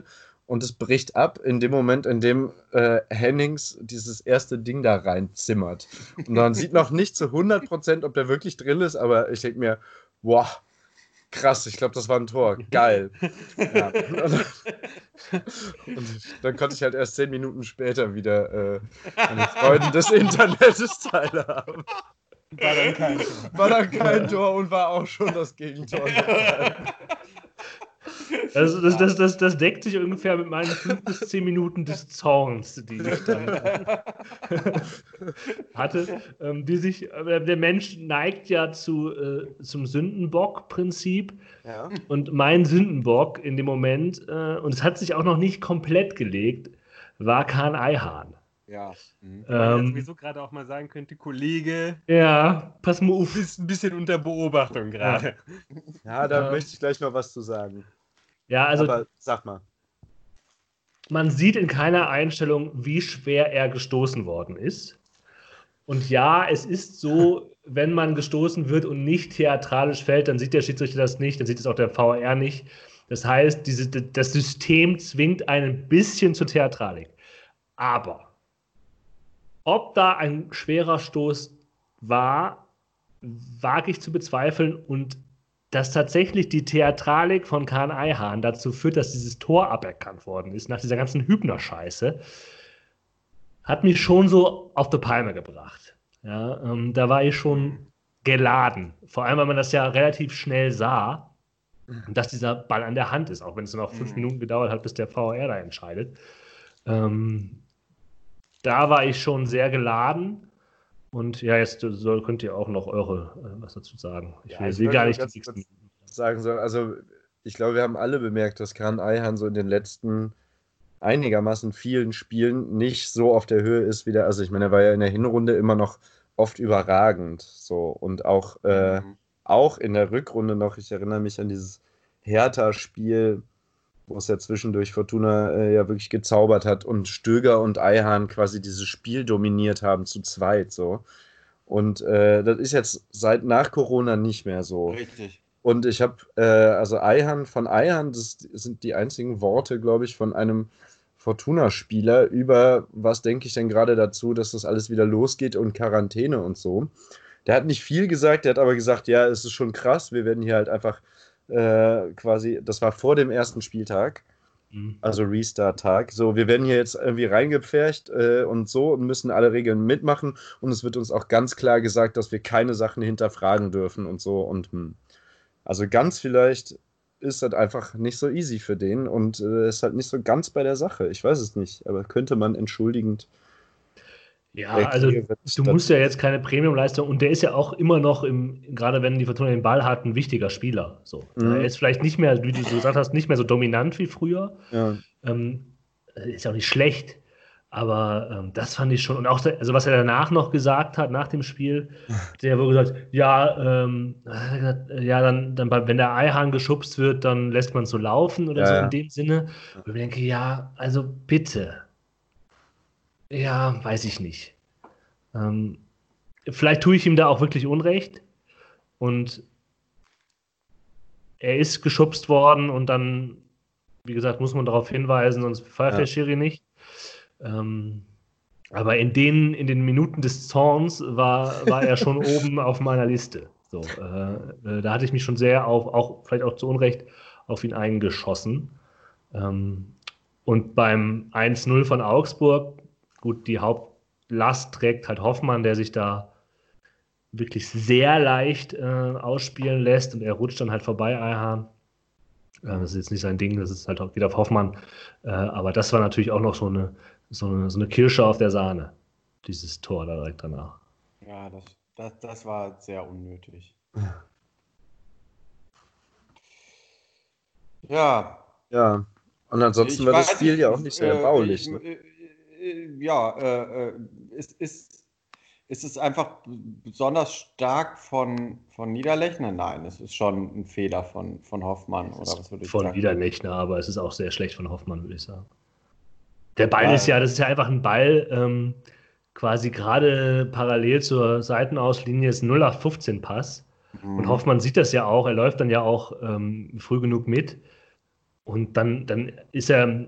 und es bricht ab in dem Moment, in dem äh, Hennings dieses erste Ding da reinzimmert. Und man sieht noch nicht zu hundert Prozent, ob der wirklich drin ist, aber ich denke mir, wow, krass, ich glaube, das war ein Tor. Geil. Ja. Und, und dann konnte ich halt erst zehn Minuten später wieder äh, an den Freuden des Internets teilhaben. War dann kein Tor. War dann kein Tor und war auch schon das Gegentor. Also das, das, das, das deckt sich ungefähr mit meinen fünf bis zehn Minuten des Zorns, die ich dann hatte. Ähm, die sich, äh, der Mensch neigt ja zu, äh, zum Sündenbock-Prinzip. Ja. Und mein Sündenbock in dem Moment, äh, und es hat sich auch noch nicht komplett gelegt, war Kaan Ayhan. Ja. Mhm. Weil ich Ähm, sowieso gerade auch mal sagen könnte, Kollege, ja, pass mal du auf. bist ein bisschen unter Beobachtung gerade. Ja, da Ähm, möchte ich gleich noch was zu sagen. Ja, also Aber sag mal. man sieht in keiner Einstellung, wie schwer er gestoßen worden ist. Und ja, es ist so, wenn man gestoßen wird und nicht theatralisch fällt, dann sieht der Schiedsrichter das nicht, dann sieht es auch der V A R nicht. Das heißt, diese, das System zwingt einen ein bisschen zur Theatralik. Aber ob da ein schwerer Stoß war, wage ich zu bezweifeln, und dass tatsächlich die Theatralik von Kaan Ayhan dazu führt, dass dieses Tor aberkannt worden ist, nach dieser ganzen Hübner-Scheiße, hat mich schon so auf die Palme gebracht. Ja, ähm, da war ich schon geladen. Vor allem, weil man das ja relativ schnell sah, dass dieser Ball an der Hand ist, auch wenn es noch fünf Minuten gedauert hat, bis der V A R da entscheidet. Ähm, da war ich schon sehr geladen. Und ja, jetzt soll, könnt ihr auch noch eure äh, was dazu sagen. Ich Ja, will, ich will würde gar nur nicht ganz die kurz nächsten- sagen soll, also ich glaube, wir haben alle bemerkt, dass Kaan Ayhan so in den letzten einigermaßen vielen Spielen nicht so auf der Höhe ist wie der, also ich meine, er war ja in der Hinrunde immer noch oft überragend, so, und auch, äh, Mhm. auch in der Rückrunde noch, ich erinnere mich an dieses Hertha-Spiel, wo es ja zwischendurch Fortuna äh, ja wirklich gezaubert hat und Stöger und Ayhan quasi dieses Spiel dominiert haben zu zweit, so. Und äh, das ist jetzt seit nach Corona nicht mehr so. Richtig. Und ich habe, äh, also Ayhan, von Ayhan, das sind die einzigen Worte, glaube ich, von einem Fortuna-Spieler über, was denke ich denn gerade dazu, dass das alles wieder losgeht und Quarantäne und so. Der hat nicht viel gesagt, der hat aber gesagt, ja, es ist schon krass, wir werden hier halt einfach äh, quasi, das war vor dem ersten Spieltag, Mhm. also Restart-Tag, so, wir werden hier jetzt irgendwie reingepfercht äh, und so und müssen alle Regeln mitmachen, und es wird uns auch ganz klar gesagt, dass wir keine Sachen hinterfragen dürfen und so, und hm. Also ganz vielleicht ist das einfach nicht so easy für den und äh, ist halt nicht so ganz bei der Sache. Ich weiß es nicht, aber könnte man entschuldigend Ja, also erklären, du musst ja jetzt keine Premium-Leistung, und der ist ja auch immer noch, im, gerade wenn die Fortuna den Ball hat, ein wichtiger Spieler. So. Mhm. Er ist vielleicht nicht mehr, wie du so gesagt hast, nicht mehr so dominant wie früher. Ja. Ähm, ist ja auch nicht schlecht, aber ähm, das fand ich schon. Und auch, also was er danach noch gesagt hat, nach dem Spiel, der wurde gesagt, ja, ähm, hat er gesagt, ja, dann, dann, wenn der Ayhan geschubst wird, dann lässt man es so laufen oder Ja, so ja. in dem Sinne. Und ich denke, ja, also bitte. Ja, weiß ich nicht. Ähm, vielleicht tue ich ihm da auch wirklich Unrecht, und er ist geschubst worden, und dann, wie gesagt, muss man darauf hinweisen, sonst pfeift Ja. der Schiri nicht. Ähm, aber in den, in den Minuten des Zorns war, war er schon oben auf meiner Liste. So, äh, äh, da hatte ich mich schon sehr auf, auch vielleicht auch zu Unrecht, auf ihn eingeschossen. Ähm, und beim eins null von Augsburg, gut, die Hauptlast trägt halt Hoffmann, der sich da wirklich sehr leicht äh, ausspielen lässt, und er rutscht dann halt vorbei, Ayhan. Äh, das ist jetzt nicht sein Ding, das ist halt auch wieder auf Hoffmann. Äh, aber das war natürlich auch noch so eine, so eine, so eine Kirsche auf der Sahne, dieses Tor da direkt danach. Ja, das, das, das war sehr unnötig. Ja, Ja. Und ansonsten ich war das weiß Spiel nicht, ja auch nicht sehr äh, erbaulich. ich, Ne? äh, äh, ja, äh, äh, ist, ist, ist es einfach besonders stark von, von Niederlechner? Nein, es ist schon ein Fehler von, von Hoffmann, oder was würde ich Von sagen? Niederlechner, aber es ist auch sehr schlecht von Hoffmann, würde ich sagen. Der Ball Ja. ist ja, das ist ja einfach ein Ball, ähm, quasi gerade parallel zur Seitenauslinie, ist ein null acht fünfzehn Pass. Und Mhm. Hoffmann sieht das ja auch, er läuft dann ja auch ähm, früh genug mit. Und dann, dann ist er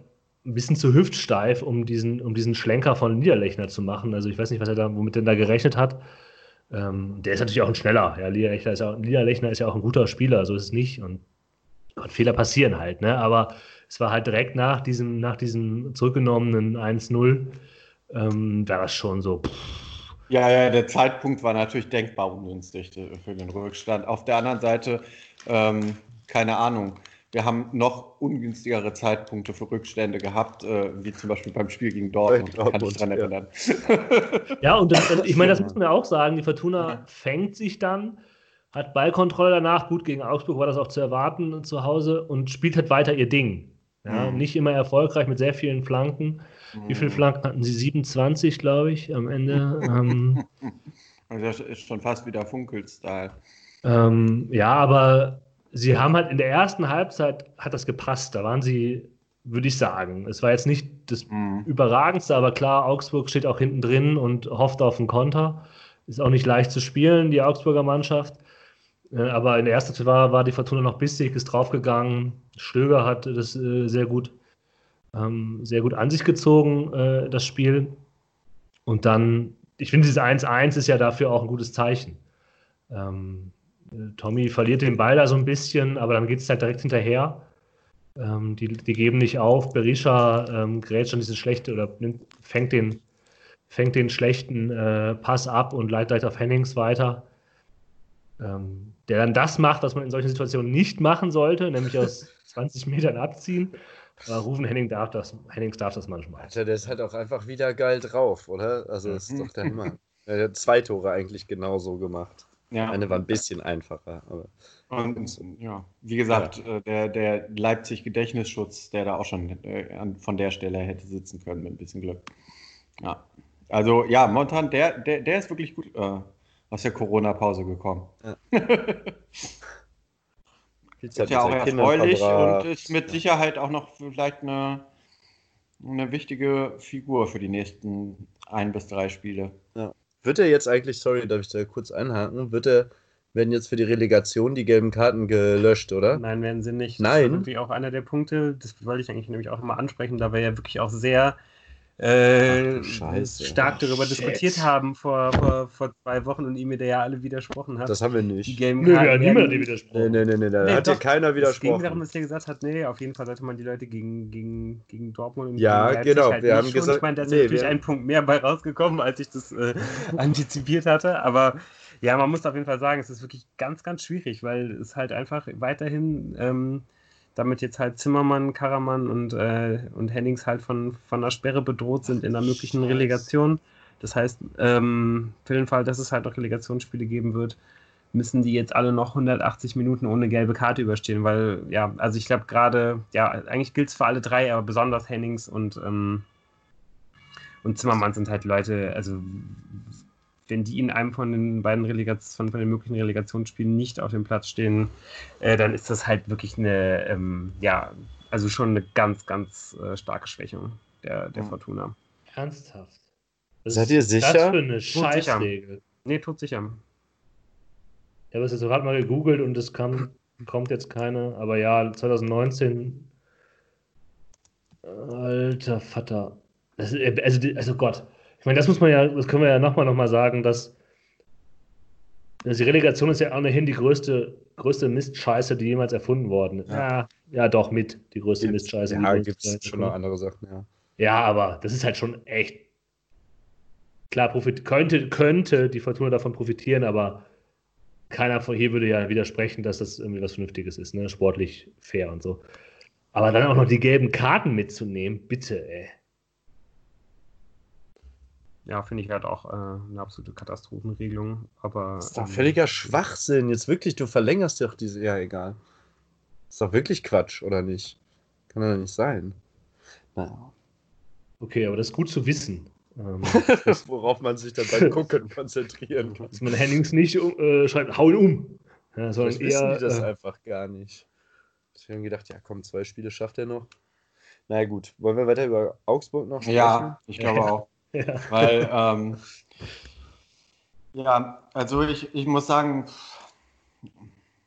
ein bisschen zu hüftsteif, um diesen, um diesen Schlenker von Niederlechner zu machen. Also ich weiß nicht, was er da, womit er da gerechnet hat. Ähm, der ist natürlich auch ein schneller. Ja, Niederlechner ist, auch, Niederlechner ist ja auch ein guter Spieler, so ist es nicht. Und, und Fehler passieren halt, ne? Aber es war halt direkt nach diesem, nach diesem zurückgenommenen eins null, ähm, war das schon so. Pff. Ja, ja, der Zeitpunkt war natürlich denkbar ungünstig für den Rückstand. Auf der anderen Seite, ähm, keine Ahnung, wir haben noch ungünstigere Zeitpunkte für Rückstände gehabt, äh, wie zum Beispiel beim Spiel gegen Dortmund. Bei Kann ich dran Dortmund, erinnern. Ja, und das, ich meine, das muss man ja auch sagen, die Fortuna fängt sich dann, hat Ballkontrolle danach, gut, gegen Augsburg war das auch zu erwarten zu Hause und spielt halt weiter ihr Ding. Ja, Mhm. nicht immer erfolgreich mit sehr vielen Flanken. Wie viele Flanken hatten sie? siebenundzwanzig, glaube ich, am Ende. ähm, Also das ist schon fast wieder Funkel-Style. ähm, ja, aber sie haben halt in der ersten Halbzeit hat das gepasst. Da waren sie, würde ich sagen. Es war jetzt nicht das Mhm. Überragendste, aber klar, Augsburg steht auch hinten drin und hofft auf einen Konter. Ist auch nicht leicht zu spielen, die Augsburger Mannschaft. Äh, Aber in der ersten Halbzeit war, war die Fortuna noch bissig, ist draufgegangen. Stöger hat das äh, sehr gut, ähm, sehr gut an sich gezogen, äh, das Spiel. Und dann, ich finde, dieses eins eins ist ja dafür auch ein gutes Zeichen. Ähm, äh, Tommy verliert den Ball da so ein bisschen, aber dann geht es halt direkt hinterher. Ähm, die, die geben nicht auf. Berisha ähm, grätscht schon diese schlechte oder nimmt, fängt, den, fängt den schlechten äh, Pass ab und leitet direkt auf Hennings weiter. Ähm, der dann das macht, was man in solchen Situationen nicht machen sollte, nämlich aus zwanzig Metern abziehen. Aber Rufen Henning darf das, Hennings darf das manchmal. Alter, der ist halt auch einfach wieder geil drauf, oder? Also, das ist doch der Hammer. Er hat zwei Tore eigentlich genauso gemacht. Ja. Eine war ein bisschen einfacher, aber. Und ja, wie gesagt, äh, der, der Leipzig-Gedächtnisschutz, der da auch schon äh, an, von der Stelle hätte sitzen können mit ein bisschen Glück. Ja. Also ja, momentan, der, der, der ist wirklich gut äh, aus der Corona-Pause gekommen. Viel Ist Zeit ja auch mit seinen Kindern erfreulich verbracht. und ist mit Sicherheit auch noch vielleicht eine, eine wichtige Figur für die nächsten ein bis drei Spiele. Ja. Wird er jetzt eigentlich, sorry, darf ich da kurz einhaken, wird er, werden jetzt für die Relegation die gelben Karten gelöscht, oder? Nein, werden sie nicht. Nein? Das war wirklich auch einer der Punkte, das wollte ich eigentlich nämlich auch mal ansprechen, da wir ja wirklich auch sehr äh, Ach du Scheiße. stark darüber Shit. diskutiert haben vor, vor, vor zwei Wochen und ihr mir da ja alle widersprochen habt. Das haben wir Die nicht. gelben Nö, Karten ja, werden- niemand hat dir Nee, widersprochen. nee, nee, nee, da Nee, hat dir doch. keiner Es ging darum, widersprochen. dass ihr gesagt habt, nee, auf jeden Fall sollte man die Leute gegen, gegen, gegen Dortmund und Ja, gegen Leipzig genau, halt wir nicht haben schon. gesagt- Ich meine, da ist nee, ja natürlich wir- ein Punkt mehr bei rausgekommen, als ich das äh, antizipiert hatte, aber ja, man muss auf jeden Fall sagen, es ist wirklich ganz, ganz schwierig, weil es halt einfach weiterhin ähm, damit jetzt halt Zimmermann, Karaman und, äh, und Hennings halt von, von einer Sperre bedroht sind in einer möglichen Scheiße. Relegation. Das heißt, ähm, für den Fall, dass es halt noch Relegationsspiele geben wird, müssen die jetzt alle noch hundertachtzig Minuten ohne gelbe Karte überstehen, weil, ja, also ich glaube gerade, ja, eigentlich gilt es für alle drei, aber besonders Hennings und, ähm, und Zimmermann sind halt Leute, also wenn die in einem von den beiden Relegats von, von den möglichen Relegationsspielen nicht auf dem Platz stehen, äh, dann ist das halt wirklich eine, ähm, ja, also schon eine ganz, ganz äh, starke Schwächung der, der Ja. Fortuna. Ernsthaft. Was Seid ihr ist sicher? das für eine sicher. Scheißregel? Nee, tut sicher. Ich habe es jetzt gerade mal gegoogelt und es kam, kommt jetzt keine, aber ja, zwanzig neunzehn. Alter Vater. Das ist, also, die- also Gott. Ich meine, das muss man ja, das können wir ja nochmal noch mal sagen, dass, dass die Relegation ist ja ohnehin die größte, größte Mistscheiße, die jemals erfunden worden ist. Ja, ja, doch, mit die größte Mistscheiße. die Ja, jemals gibt es erfunden schon noch wurde. andere Sachen, ja. Ja, aber das ist halt schon echt. Klar, profit könnte, könnte die Fortuna davon profitieren, aber keiner von hier würde ja widersprechen, dass das irgendwie was Vernünftiges ist, ne? Sportlich fair und so. Aber dann auch noch die gelben Karten mitzunehmen, bitte, ey. Ja, finde ich halt auch äh, eine absolute Katastrophenregelung. Aber Das ist doch ähm, völliger Schwachsinn. Jetzt wirklich, du verlängerst doch diese. Ja, egal. Ist doch wirklich Quatsch, oder nicht? Kann doch nicht sein. Naja. Okay, aber das ist gut zu wissen. Ähm, Worauf man sich dann beim Gucken konzentrieren kann. dass man Hennings nicht äh, schreibt, hau ihn um. Ja, sondern Vielleicht wissen eher. die das äh, einfach gar nicht. Ich habe gedacht, ja komm, zwei Spiele schafft er noch. Na naja, gut, wollen wir weiter über Augsburg noch sprechen? Ja, ich glaube auch. ja. Weil, ähm, ja, also ich, ich muss sagen,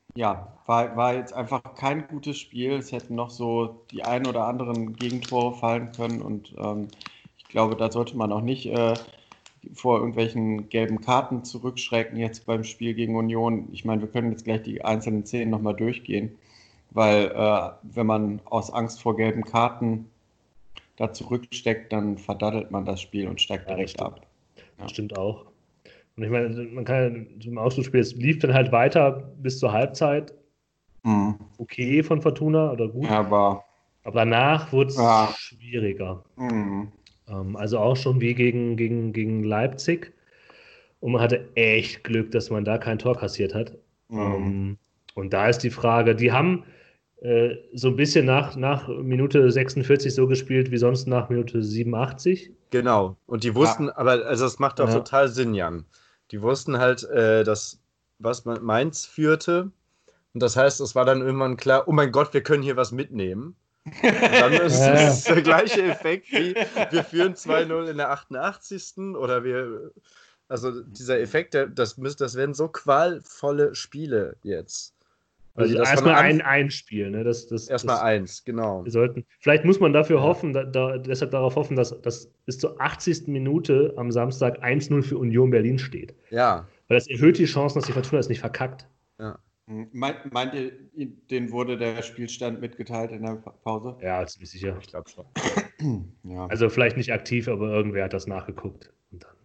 ja, war, war jetzt einfach kein gutes Spiel. Es hätten noch so die ein oder anderen Gegentore fallen können und ähm, ich glaube, da sollte man auch nicht äh, vor irgendwelchen gelben Karten zurückschrecken jetzt beim Spiel gegen Union. Ich meine, wir können jetzt gleich die einzelnen Szenen nochmal durchgehen, weil äh, wenn man aus Angst vor gelben Karten da zurücksteckt, dann verdattelt man das Spiel und steigt Ja, das direkt stimmt. ab. Das stimmt auch. Und ich meine, man kann so im Augsburg-Spiel, es lief dann halt weiter bis zur Halbzeit. Mhm. Okay von Fortuna oder gut. Aber Aber danach wurde es Ja. schwieriger. mhm. Ähm, also auch schon wie gegen, gegen, gegen Leipzig. Und man hatte echt Glück, dass man da kein Tor kassiert hat. Mhm. Ähm, und da ist die Frage, die haben äh, so ein bisschen nach, nach Minute sechsundvierzig so gespielt wie sonst nach Minute siebenundachtzig. Genau. Und die wussten, aber also das macht auch Ja. total Sinn, Jan. Die wussten halt, äh, dass was man Mainz führte. Und das heißt, es war dann irgendwann klar, oh mein Gott, wir können hier was mitnehmen. Und dann ist Ja. es der gleiche Effekt wie wir führen zwei null in der achtundachtzigsten oder wir. Also dieser Effekt, der, das, müsst, das werden so qualvolle Spiele jetzt. Weil die Also das von erstmal ein, Anfang ein Spiel. Ne? Das, das, erstmal das, eins, genau. wir sollten, vielleicht muss man dafür Ja. hoffen, da, da, deshalb darauf hoffen, dass, dass bis zur achtzigsten Minute am Samstag eins null für Union Berlin steht. Ja, Weil das erhöht die Chancen, dass die Fortuna es nicht verkackt. ja. Meint, meint ihr, denen wurde der Spielstand mitgeteilt in der Pa- Pause? Ja, ziemlich sicher. Ich glaube schon. Ja. Also vielleicht nicht aktiv, aber irgendwer hat das nachgeguckt. Und dann.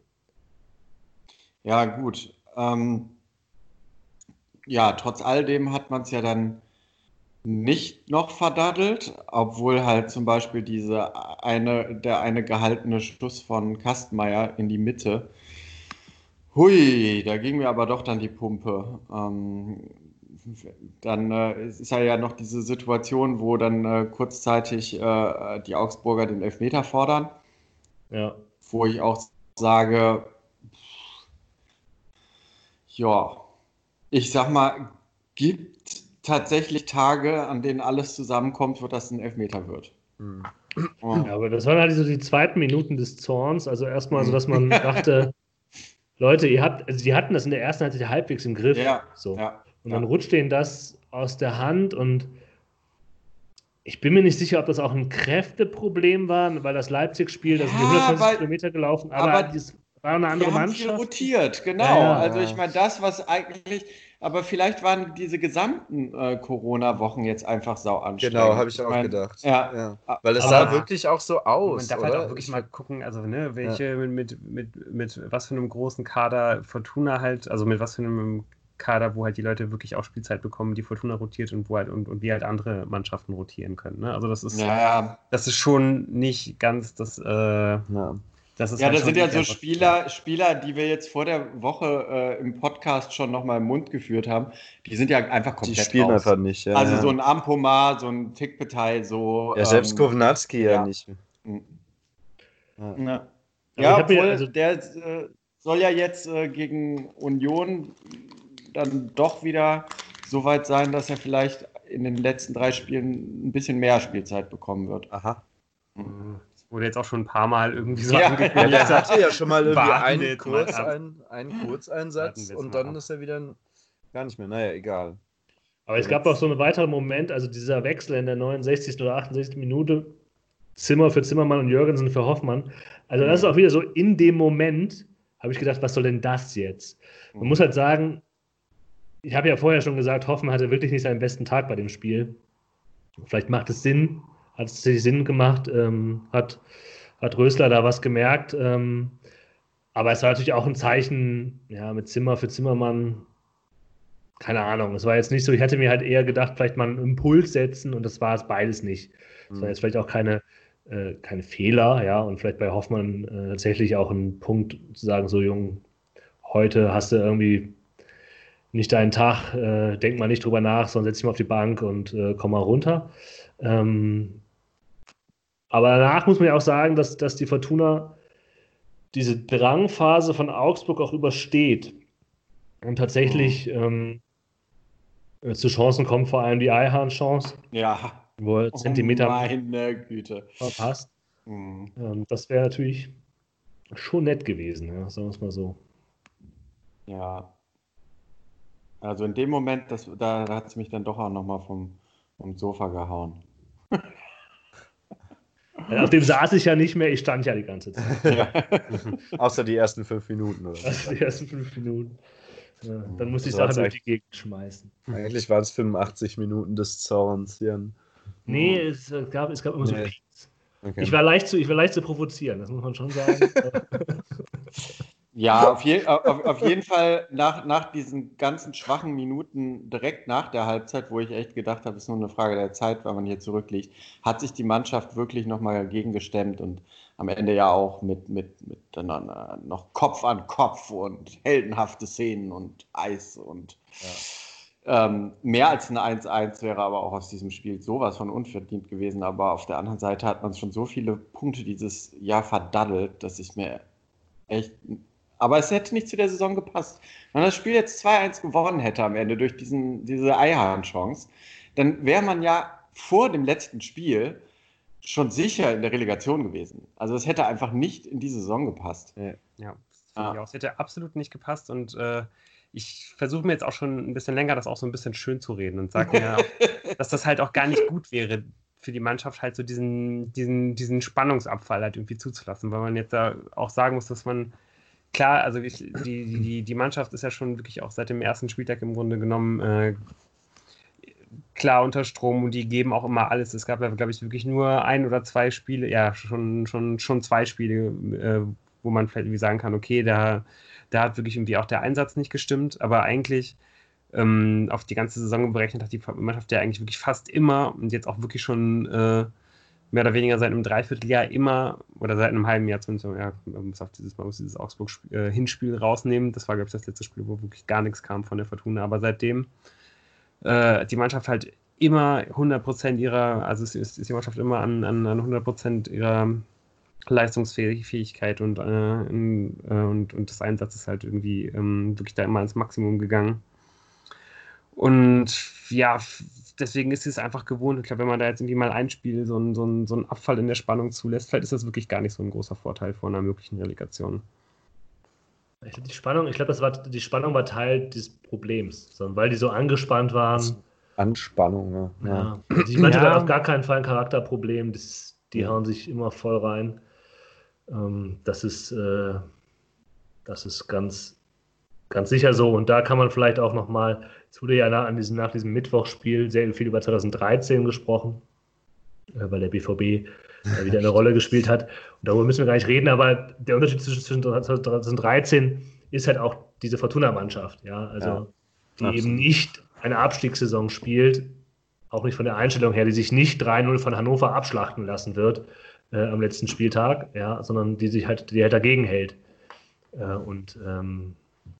Ja, gut. Ähm, ja, trotz all dem hat man es ja dann nicht noch verdaddelt, obwohl halt zum Beispiel diese eine, der eine gehaltene Schuss von Kastenmeier in die Mitte. Hui, da ging mir aber doch dann die Pumpe. Ähm, dann äh, ist ja ja noch diese Situation, wo dann äh, kurzzeitig äh, die Augsburger den Elfmeter fordern, Ja. wo ich auch sage, ja, ich sag mal, gibt tatsächlich Tage, an denen alles zusammenkommt, wo das ein Elfmeter wird. Hm. Ja, aber das waren halt so die zweiten Minuten des Zorns. Also erstmal so, dass man dachte, Leute, ihr habt, also die hatten das in der ersten Halbzeit halbwegs im Griff. Ja, So. ja, Und dann ja. rutscht denen das aus der Hand und ich bin mir nicht sicher, ob das auch ein Kräfteproblem war, weil das Leipzig-Spiel, da sind die Ja, hundertfünfzig weil- Kilometer gelaufen, aber, aber das war eine Die andere haben viel Mannschaft. rotiert, genau. Ja, ja. Also ich meine, das, was eigentlich, aber vielleicht waren diese gesamten äh, Corona-Wochen jetzt einfach sau anstrengend. Genau, habe ich auch mein, gedacht. Ja, Weil es Aber- sah wirklich auch so Man aus, darf oder? halt auch wirklich Ich- mal gucken, also ne, welche mit, mit, mit, mit was für einem großen Kader Fortuna halt, also mit was für einem Kader, wo halt die Leute wirklich auch Spielzeit bekommen, die Fortuna rotiert und wo halt und, und wie halt andere Mannschaften rotieren können. Ne? Also das ist, ja, ja. das ist schon nicht ganz das, äh, Ja. das ist Ja, halt das schon sind ja nicht so einfach- Spieler, Spieler, die wir jetzt vor der Woche äh, im Podcast schon nochmal im Mund geführt haben. Die sind ja einfach Die komplett spielen raus. einfach nicht. Ja, Also ja. so ein Ampomar, so ein Tickpetai, so. Ja, selbst ähm, Kovnatski ja, ja. nicht. m- Ja. Ja, Aber ja ich hab mir- obwohl also- der äh, soll ja jetzt äh, gegen Union dann doch wieder so weit sein, dass er vielleicht in den letzten drei Spielen ein bisschen mehr Spielzeit bekommen wird. Aha. Das wurde jetzt auch schon ein paar Mal irgendwie so Ja. Ja, angekündigt. der hatte ja schon mal irgendwie Warten wir einen, jetzt mal Kurz, ab. einen, einen Kurzeinsatz Warten wir jetzt und mal dann ab. ist er wieder gar nicht mehr. Naja, egal. Aber es gab auch so einen weiteren Moment, also dieser Wechsel in der neunundsechzigsten oder achtundsechzigsten Minute, Zimmer für Zimmermann und Jürgensen für Hoffmann. Also das ist auch wieder so, in dem Moment habe ich gedacht, was soll denn das jetzt? Man muss halt sagen, ich habe ja vorher schon gesagt, Hoffmann hatte wirklich nicht seinen besten Tag bei dem Spiel. Vielleicht macht es Sinn, hat es sich Sinn gemacht, ähm, hat, hat Rösler da was gemerkt. Ähm, aber es war natürlich auch ein Zeichen, ja, mit Zimmer für Zimmermann, keine Ahnung. Es war jetzt nicht so, ich hätte mir halt eher gedacht, vielleicht mal einen Impuls setzen und das war es beides nicht. Es war jetzt vielleicht auch keine, äh, keine Fehler, ja, und vielleicht bei Hoffmann äh, tatsächlich auch ein Punkt zu sagen, so Jung, heute hast du irgendwie nicht deinen Tag, äh, denk mal nicht drüber nach, sondern setz dich mal auf die Bank und äh, komm mal runter. Ähm, aber danach muss man ja auch sagen, dass, dass die Fortuna diese Drangphase von Augsburg auch übersteht und tatsächlich ähm, äh, zu Chancen kommt, vor allem die Eihahn-Chance, Ja, wo er Zentimeter oh meine Güte. verpasst. Mhm. Ähm, das wäre natürlich schon nett gewesen, ja, sagen wir es mal so. Ja. Also in dem Moment, das, da, da hat es mich dann doch auch nochmal vom, vom Sofa gehauen. Auf dem saß ich ja nicht mehr, ich stand ja die ganze Zeit. Ja. Außer die ersten fünf Minuten. Oder so. Also die ersten fünf Minuten. Ja, dann musste ich Das war Sachen durch echt- die Gegend schmeißen. Eigentlich waren es fünfundachtzig Minuten des Zorns, Jan. Nee, es gab, es gab immer so Nee. Peaks. Okay. Ich war leicht zu, ich war leicht zu provozieren, das muss man schon sagen. Ja, auf, je, auf, auf jeden Fall nach, nach diesen ganzen schwachen Minuten direkt nach der Halbzeit, wo ich echt gedacht habe, es ist nur eine Frage der Zeit, weil man hier zurückliegt, hat sich die Mannschaft wirklich nochmal dagegen gestemmt und am Ende ja auch mit, mit, mit dann noch Kopf an Kopf und heldenhafte Szenen und Eis und ähm, mehr als eine eins eins wäre aber auch aus diesem Spiel sowas von unverdient gewesen, aber auf der anderen Seite hat man schon so viele Punkte dieses Jahr verdaddelt, dass ich mir echt... Aber es hätte nicht zu der Saison gepasst. Wenn man das Spiel jetzt zwei eins gewonnen hätte am Ende durch diesen, diese Eihahn-Chance, dann wäre man ja vor dem letzten Spiel schon sicher in der Relegation gewesen. Also es hätte einfach nicht in diese Saison gepasst. Ja, das finde Ah. ich auch. Es hätte absolut nicht gepasst und äh, ich versuche mir jetzt auch schon ein bisschen länger das auch so ein bisschen schön zu reden und sage mir, auch, dass das halt auch gar nicht gut wäre für die Mannschaft, halt so diesen, diesen, diesen Spannungsabfall halt irgendwie zuzulassen, weil man jetzt da auch sagen muss, dass man klar, also ich, die, die, die Mannschaft ist ja schon wirklich auch seit dem ersten Spieltag im Grunde genommen äh, klar unter Strom und die geben auch immer alles. Es gab ja, glaube ich, wirklich nur ein oder zwei Spiele, ja, schon, schon, schon zwei Spiele, äh, wo man vielleicht irgendwie sagen kann, okay, da, da hat wirklich irgendwie auch der Einsatz nicht gestimmt, aber eigentlich ähm, auf die ganze Saison berechnet hat die Mannschaft ja eigentlich wirklich fast immer und jetzt auch wirklich schon äh, mehr oder weniger seit einem Dreivierteljahr immer oder seit einem halben Jahr zumindest, ja, man muss auf dieses, man muss dieses Augsburg-Hinspiel rausnehmen. Das war, glaube ich, das letzte Spiel, wo wirklich gar nichts kam von der Fortuna. Aber seitdem äh, die Mannschaft halt immer hundert Prozent ihrer, also es ist, ist die Mannschaft immer an, an, an hundert Prozent ihrer Leistungsfähigkeit und, äh, in, äh, und, und des Einsatzes halt irgendwie ähm, wirklich da immer ans Maximum gegangen. Und ja, deswegen ist es einfach gewohnt. Ich glaube, wenn man da jetzt irgendwie mal ein Spiel so einen, so, einen, so einen Abfall in der Spannung zulässt, vielleicht ist das wirklich gar nicht so ein großer Vorteil vor einer möglichen Relegation. Ich glaube, die Spannung, ich glaube, das war, die Spannung war Teil des Problems, sondern weil die so angespannt waren. Anspannung, ja. Ja. Also die Mannschaft Ja. hat auf gar keinen Fall ein Charakterproblem. Das, die hauen sich immer voll rein. Ähm, das ist, äh, das ist ganz, ganz sicher so. Und da kann man vielleicht auch nochmal, es wurde ja nach, an diesem, nach diesem Mittwochsspiel sehr viel über zwanzig dreizehn gesprochen, äh, weil der B V B äh, wieder eine Rolle gespielt hat. Und darüber müssen wir gar nicht reden, aber der Unterschied zwischen, zwischen zwanzig dreizehn ist halt auch diese Fortuna-Mannschaft. Ja? Also, Ja, die absolut. eben nicht eine Abstiegssaison spielt, auch nicht von der Einstellung her, die sich nicht drei null von Hannover abschlachten lassen wird äh, am letzten Spieltag, ja, sondern die sich halt, die halt dagegen hält. Äh, und ähm,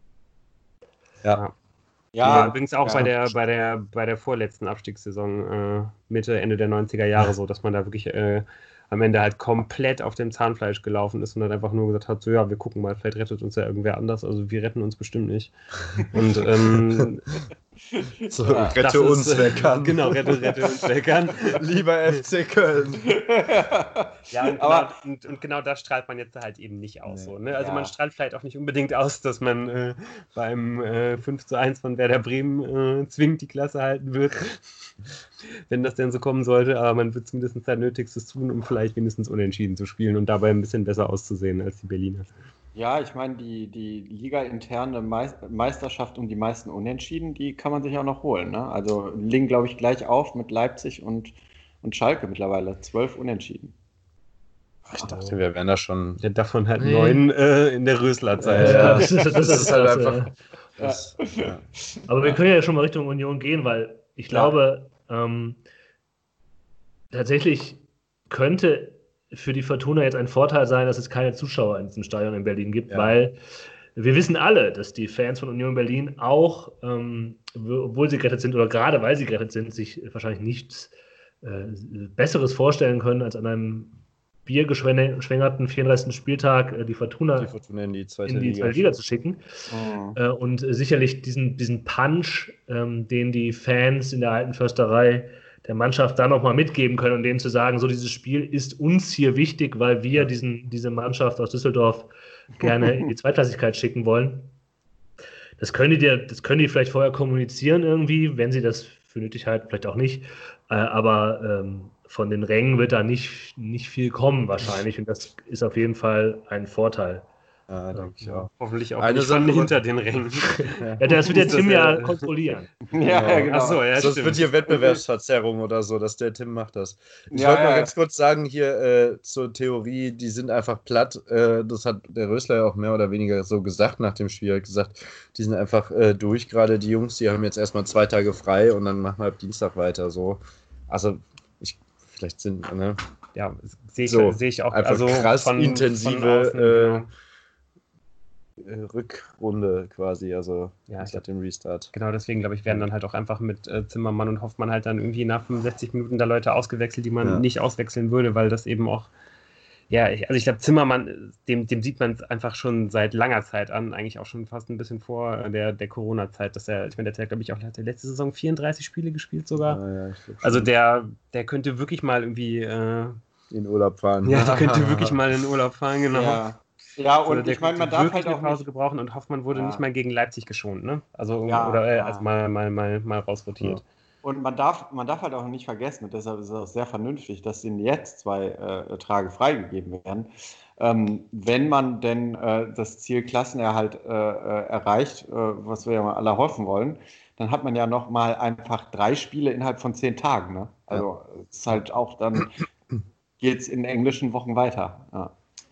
Ja. Ja, übrigens auch ja. bei der, bei der, bei der vorletzten Abstiegssaison äh, Mitte, Ende der neunziger Jahre so, dass man da wirklich äh, am Ende halt komplett auf dem Zahnfleisch gelaufen ist und dann einfach nur gesagt hat, so ja, wir gucken mal, vielleicht rettet uns ja irgendwer anders, also wir retten uns bestimmt nicht. Und ähm, So, Ja, rette das uns, ist, wer kann. Genau, rette, rette uns, wer kann. Lieber F C Köln. Ja, und, Aber- genau, und, und genau das strahlt man jetzt halt eben nicht aus. Nee. So, ne? Also Ja. man strahlt vielleicht auch nicht unbedingt aus, dass man äh, beim äh, fünf zu eins von Werder Bremen äh, zwingend die Klasse halten wird, wenn das denn so kommen sollte, aber man wird zumindest sein Nötigstes tun, um vielleicht wenigstens unentschieden zu spielen und dabei ein bisschen besser auszusehen als die Berliner. Ja, ich meine, die, die Liga-interne Meis- Meisterschaft um die meisten Unentschieden, die kann man sich auch noch holen. Ne? Also liegen, glaube ich, gleich auf mit Leipzig und, und Schalke mittlerweile. Zwölf Unentschieden. Ich dachte, wir wären da schon. Ja, davon halt Nee. neun äh, in der Rösler-Zeit. Ja, das, ist, das, ist halt krass, einfach- ja. Das, ja. Aber wir können ja schon mal Richtung Union gehen, weil ich Klar. glaube, ähm, tatsächlich könnte für die Fortuna jetzt ein Vorteil sein, dass es keine Zuschauer in diesem Stadion in Berlin gibt, Ja. weil wir wissen alle, dass die Fans von Union Berlin auch, ähm, w- obwohl sie gerettet sind oder gerade weil sie gerettet sind, sich wahrscheinlich nichts äh, Besseres vorstellen können, als an einem biergeschwängerten vierunddreißigsten Spieltag äh, die Fortuna Die Fortuna in die zweite in die Liga. zweite Liga zu schicken. Mhm. Äh, und äh, sicherlich diesen, diesen Punch, ähm, den die Fans in der alten Försterei der Mannschaft da nochmal mitgeben können und denen zu sagen, so dieses Spiel ist uns hier wichtig, weil wir diesen, diese Mannschaft aus Düsseldorf gerne in die Zweitklassigkeit schicken wollen. das können die dir, das können die vielleicht vorher kommunizieren irgendwie, wenn sie das für nötig halten, vielleicht auch nicht. Äh, aber ähm, von den Rängen wird da nicht, nicht viel kommen wahrscheinlich und das ist auf jeden Fall ein Vorteil. Ja, denke ich Ja, auch. hoffentlich auch Eine nicht von Sache- hinter den Rängen. Ja, das wird der Das, Tim ja äh, kontrollieren. Ja, genau. Achso, ja, Sonst stimmt. wird hier Wettbewerbsverzerrung oder so, dass der Tim macht das. Ich Ja, wollte ja, mal ja. ganz kurz sagen, hier äh, zur Theorie, die sind einfach platt. Äh, das hat der Rösler ja auch mehr oder weniger so gesagt nach dem Spiel. Er hat gesagt, die sind einfach äh, durch, gerade die Jungs, die haben jetzt erstmal zwei Tage frei und dann machen wir ab Dienstag weiter. So. Also, ich, vielleicht sind, ne? Ja, sehe ich, So, sehe ich auch. einfach Also krass von, intensive, von außen, äh, genau. äh, Rückrunde quasi, also Ja, ich seit dem Restart. Genau, deswegen glaube ich, werden dann halt auch einfach mit äh, Zimmermann und Hoffmann halt dann irgendwie nach fünfundsechzig Minuten da Leute ausgewechselt, die man Ja. nicht auswechseln würde, weil das eben auch, ja, ich, also ich glaube, Zimmermann, dem, dem sieht man es einfach schon seit langer Zeit an, eigentlich auch schon fast ein bisschen vor der, der Corona-Zeit, dass er, ich meine, der hat, glaube ich, auch der letzte Saison vierunddreißig Spiele gespielt sogar. Ja, ja, ich glaub schon. Also der, der könnte wirklich mal irgendwie, äh, in Urlaub fahren. ja, der könnte wirklich mal in Urlaub fahren, genau. Ja, ja So, und der ich meine, man könnte darf wirklich halt auch eine Pause nicht. gebrauchen und Hoffmann wurde Ja. nicht mal gegen Leipzig geschont, ne? Also, Ja, oder äh, ja. also mal, mal, mal, mal rausrotiert. Und man darf, man darf halt auch nicht vergessen, und deshalb ist es auch sehr vernünftig, dass ihnen jetzt zwei äh, Tage freigegeben werden. Ähm, wenn man denn äh, das Ziel Klassenerhalt äh, äh, erreicht, äh, was wir ja mal alle hoffen wollen, dann hat man ja noch mal einfach drei Spiele innerhalb von zehn Tagen. Ne? Also es ist halt auch dann, geht es in englischen Wochen weiter. Ja.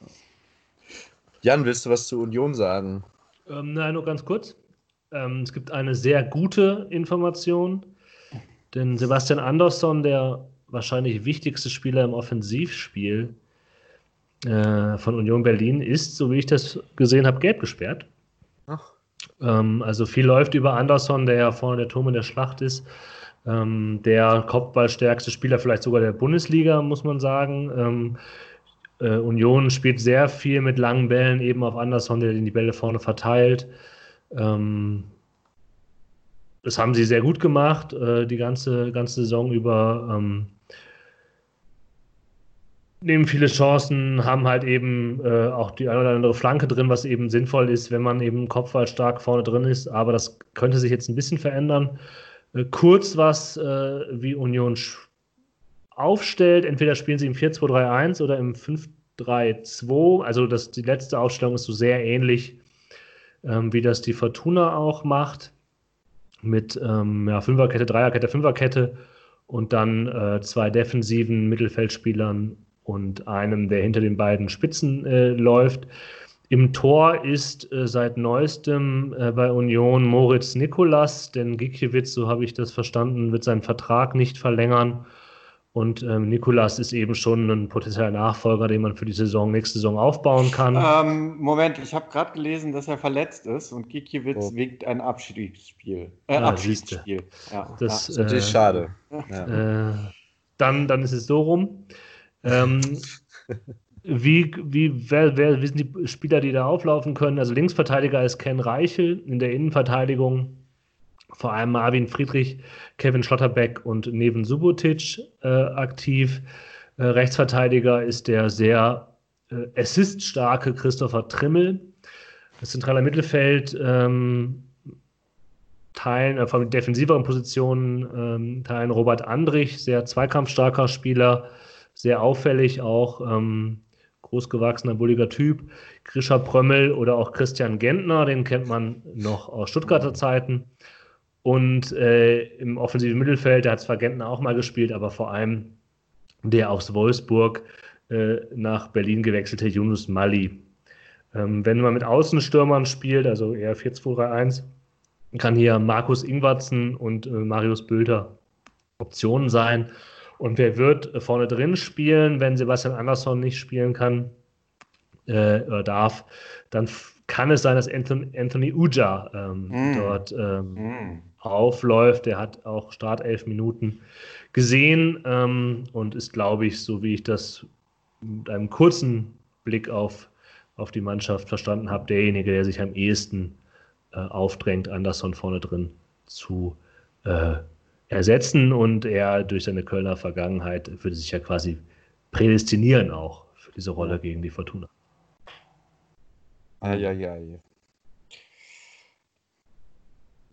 Jan, willst du was zu Union sagen? Ähm, nein, nur ganz kurz. Ähm, es gibt eine sehr gute Information, denn Sebastian Andersson, der wahrscheinlich wichtigste Spieler im Offensivspiel äh, von Union Berlin, ist, so wie ich das gesehen habe, gelb gesperrt. Ach. Ähm, also viel läuft über Andersson, der ja vorne der Turm in der Schlacht ist. Ähm, der kopfballstärkste Spieler vielleicht sogar der Bundesliga, muss man sagen. Ähm, äh, Union spielt sehr viel mit langen Bällen eben auf Andersson, der die Bälle vorne verteilt. Ähm, das haben sie sehr gut gemacht, äh, die ganze, ganze Saison über. Ähm, nehmen viele Chancen, haben halt eben äh, auch die eine oder andere Flanke drin, was eben sinnvoll ist, wenn man eben kopfballstark vorne drin ist. Aber das könnte sich jetzt ein bisschen verändern. Äh, kurz was, äh, wie Union aufstellt. Entweder spielen sie im vier zwei drei eins oder im fünf drei zwei. Also das, die letzte Aufstellung ist so sehr ähnlich, ähm, wie das die Fortuna auch macht. Mit ähm, ja, Fünferkette, Dreierkette, Fünferkette und dann äh, zwei defensiven Mittelfeldspielern und einem, der hinter den beiden Spitzen äh, läuft. Im Tor ist äh, seit neuestem äh, bei Union Moritz Nikolas, denn Gikiewicz, so habe ich das verstanden, wird seinen Vertrag nicht verlängern. Und ähm, Nikolas ist eben schon ein potenzieller Nachfolger, den man für die Saison, nächste Saison aufbauen kann. Ähm, Moment, ich habe gerade gelesen, dass er verletzt ist und Gikiewicz Oh. winkt ein Abschiedsspiel. Äh, Ah, Abschiedsspiel. Ja, Das, Das ist natürlich äh, schade. Ja. Äh, dann, dann ist es so rum. Ähm, wie, wie, wer, wer, wie sind die Spieler, die da auflaufen können? Also Linksverteidiger ist Ken Reichel, in der Innenverteidigung vor allem Marvin Friedrich, Kevin Schlotterbeck und Neven Subotic äh, aktiv. Äh, Rechtsverteidiger ist der sehr äh, assiststarke Christopher Trimmel. Das zentrale Mittelfeld ähm, teilen, äh, von defensiveren Positionen ähm, teilen Robert Andrich, sehr zweikampfstarker Spieler, sehr auffällig auch, ähm, großgewachsener, bulliger Typ. Grisha Prömmel oder auch Christian Gentner, den kennt man noch aus Stuttgarter Zeiten. Und äh, im offensiven Mittelfeld, da hat zwar Gentner auch mal gespielt, aber vor allem der aus Wolfsburg äh, nach Berlin gewechselte Yunus Mali. Ähm, wenn man mit Außenstürmern spielt, also eher vier zwei drei eins, kann hier Markus Ingwertsen und äh, Marius Bülter Optionen sein. Und wer wird äh, vorne drin spielen, wenn Sebastian Andersson nicht spielen kann äh, oder darf, dann f- kann es sein, dass Anthony, Anthony Uja ähm, Mm. dort ähm, Mm. aufläuft. Der hat auch Startelf Minuten gesehen ähm, und ist, glaube ich, so wie ich das mit einem kurzen Blick auf, auf die Mannschaft verstanden habe, derjenige, der sich am ehesten äh, aufdrängt, Andersson vorne drin zu äh, ersetzen. Und er durch seine Kölner Vergangenheit würde sich ja quasi prädestinieren auch für diese Rolle gegen die Fortuna. Eieiei.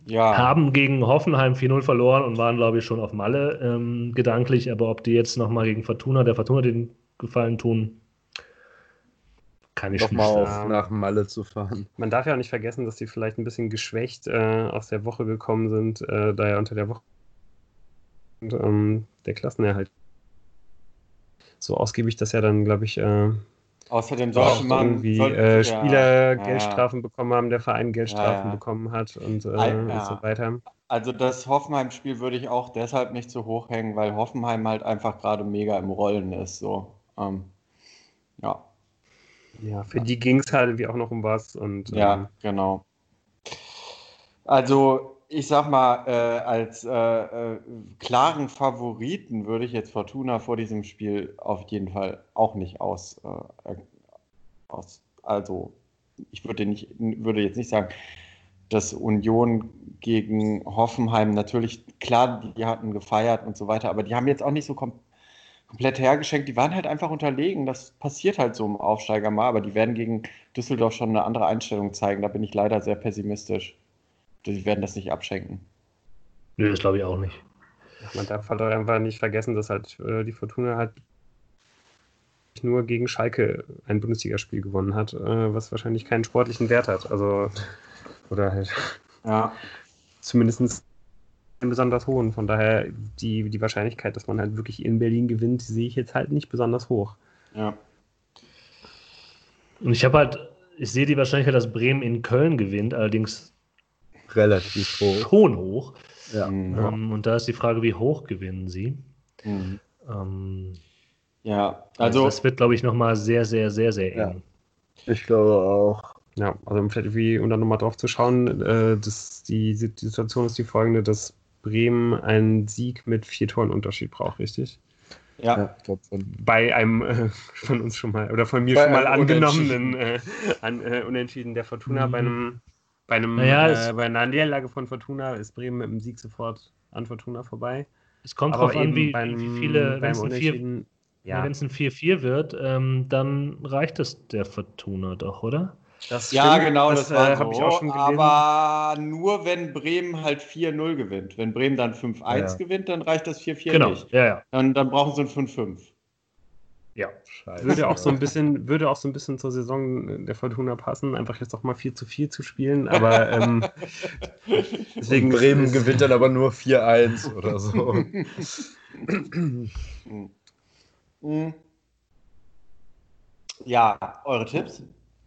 Ja. Haben gegen Hoffenheim vier null verloren und waren, glaube ich, schon auf Malle ähm, gedanklich. Aber ob die jetzt nochmal gegen Fortuna, der Fortuna den Gefallen tun, kann ich Nochmal nicht auf sagen. nach Malle zu fahren. Man darf ja auch nicht vergessen, dass die vielleicht ein bisschen geschwächt äh, aus der Woche gekommen sind, äh, da ja unter der Woche und, ähm, der Klassenerhalt so ausgiebig, dass ja dann, glaube ich, äh, Außerdem auch sollte man irgendwie sollte, äh, ja, Spieler ja, Geldstrafen bekommen haben, der Verein Geldstrafen Ja, ja. bekommen hat und, äh, Ei- ja. und so weiter. Also das Hoffenheim-Spiel würde ich auch deshalb nicht so hoch hängen, weil Hoffenheim halt einfach gerade mega im Rollen ist. So. Ähm, ja, Ja, für die ging es halt irgendwie auch noch um was und ja, ähm, genau. Also ich sag mal, äh, als äh, äh, klaren Favoriten würde ich jetzt Fortuna vor diesem Spiel auf jeden Fall auch nicht aus, äh, aus also ich würde nicht, würde jetzt nicht sagen, dass Union gegen Hoffenheim natürlich, klar, die hatten gefeiert und so weiter, aber die haben jetzt auch nicht so kom komplett hergeschenkt. Die waren halt einfach unterlegen. Das passiert halt so im Aufsteiger mal, aber die werden gegen Düsseldorf schon eine andere Einstellung zeigen. Da bin ich leider sehr pessimistisch. Die werden das nicht abschenken. Nö, das glaube ich auch nicht. man darf halt auch einfach nicht vergessen, dass halt äh, die Fortuna halt nur gegen Schalke ein Bundesligaspiel gewonnen hat, äh, was wahrscheinlich keinen sportlichen Wert hat. Also, oder halt Ja, zumindest einen besonders hohen. Von daher, die, die Wahrscheinlichkeit, dass man halt wirklich in Berlin gewinnt, sehe ich jetzt halt nicht besonders hoch. ja. Und ich habe halt, ich sehe die Wahrscheinlichkeit, dass Bremen in Köln gewinnt, allerdings Relativ hoch. schon hoch. Ja. Mhm. Ähm, und da ist die Frage, wie hoch gewinnen sie? Mhm. Ähm, Ja, also also das wird, glaube ich, nochmal sehr, sehr, sehr, sehr eng. Ja. Ich glaube auch. Ja, also vielleicht wie, um dann nochmal drauf zu schauen, äh, dass die, die Situation ist die folgende, dass Bremen einen Sieg mit vier Toren Unterschied braucht, richtig? ja, Ja, ich glaube schon. Bei einem äh, von uns schon mal, oder von mir Bei schon mal einem angenommenen äh, an, äh, Unentschieden der Fortuna. Mhm. Bei einem, bei einem Naja, äh, es- bei einer Niederlage von Fortuna ist Bremen mit dem Sieg sofort an Fortuna vorbei. Es kommt Aber drauf an, eben wie, beim, wie viele, wenn beim es ein vier Unentschieden, ja. ja, wenn es ein vier vier wird, ähm, dann reicht es der Fortuna doch, oder? das ja, stimmt. genau, das, das war äh, so. habe ich auch schon gelesen. Aber nur wenn Bremen halt vier null gewinnt. Wenn Bremen dann fünf eins Ja. gewinnt, dann reicht das vier vier Genau, nicht. ja, ja. Dann, dann brauchen sie ein fünf fünf. ja. Scheiße. Würde auch so ein bisschen, würde auch so ein bisschen zur Saison der Fortuna passen, einfach jetzt auch mal vier zu vier zu spielen, aber ähm, deswegen Und Bremen ist- gewinnt dann aber nur vier eins oder so. Mhm. Ja, eure Tipps?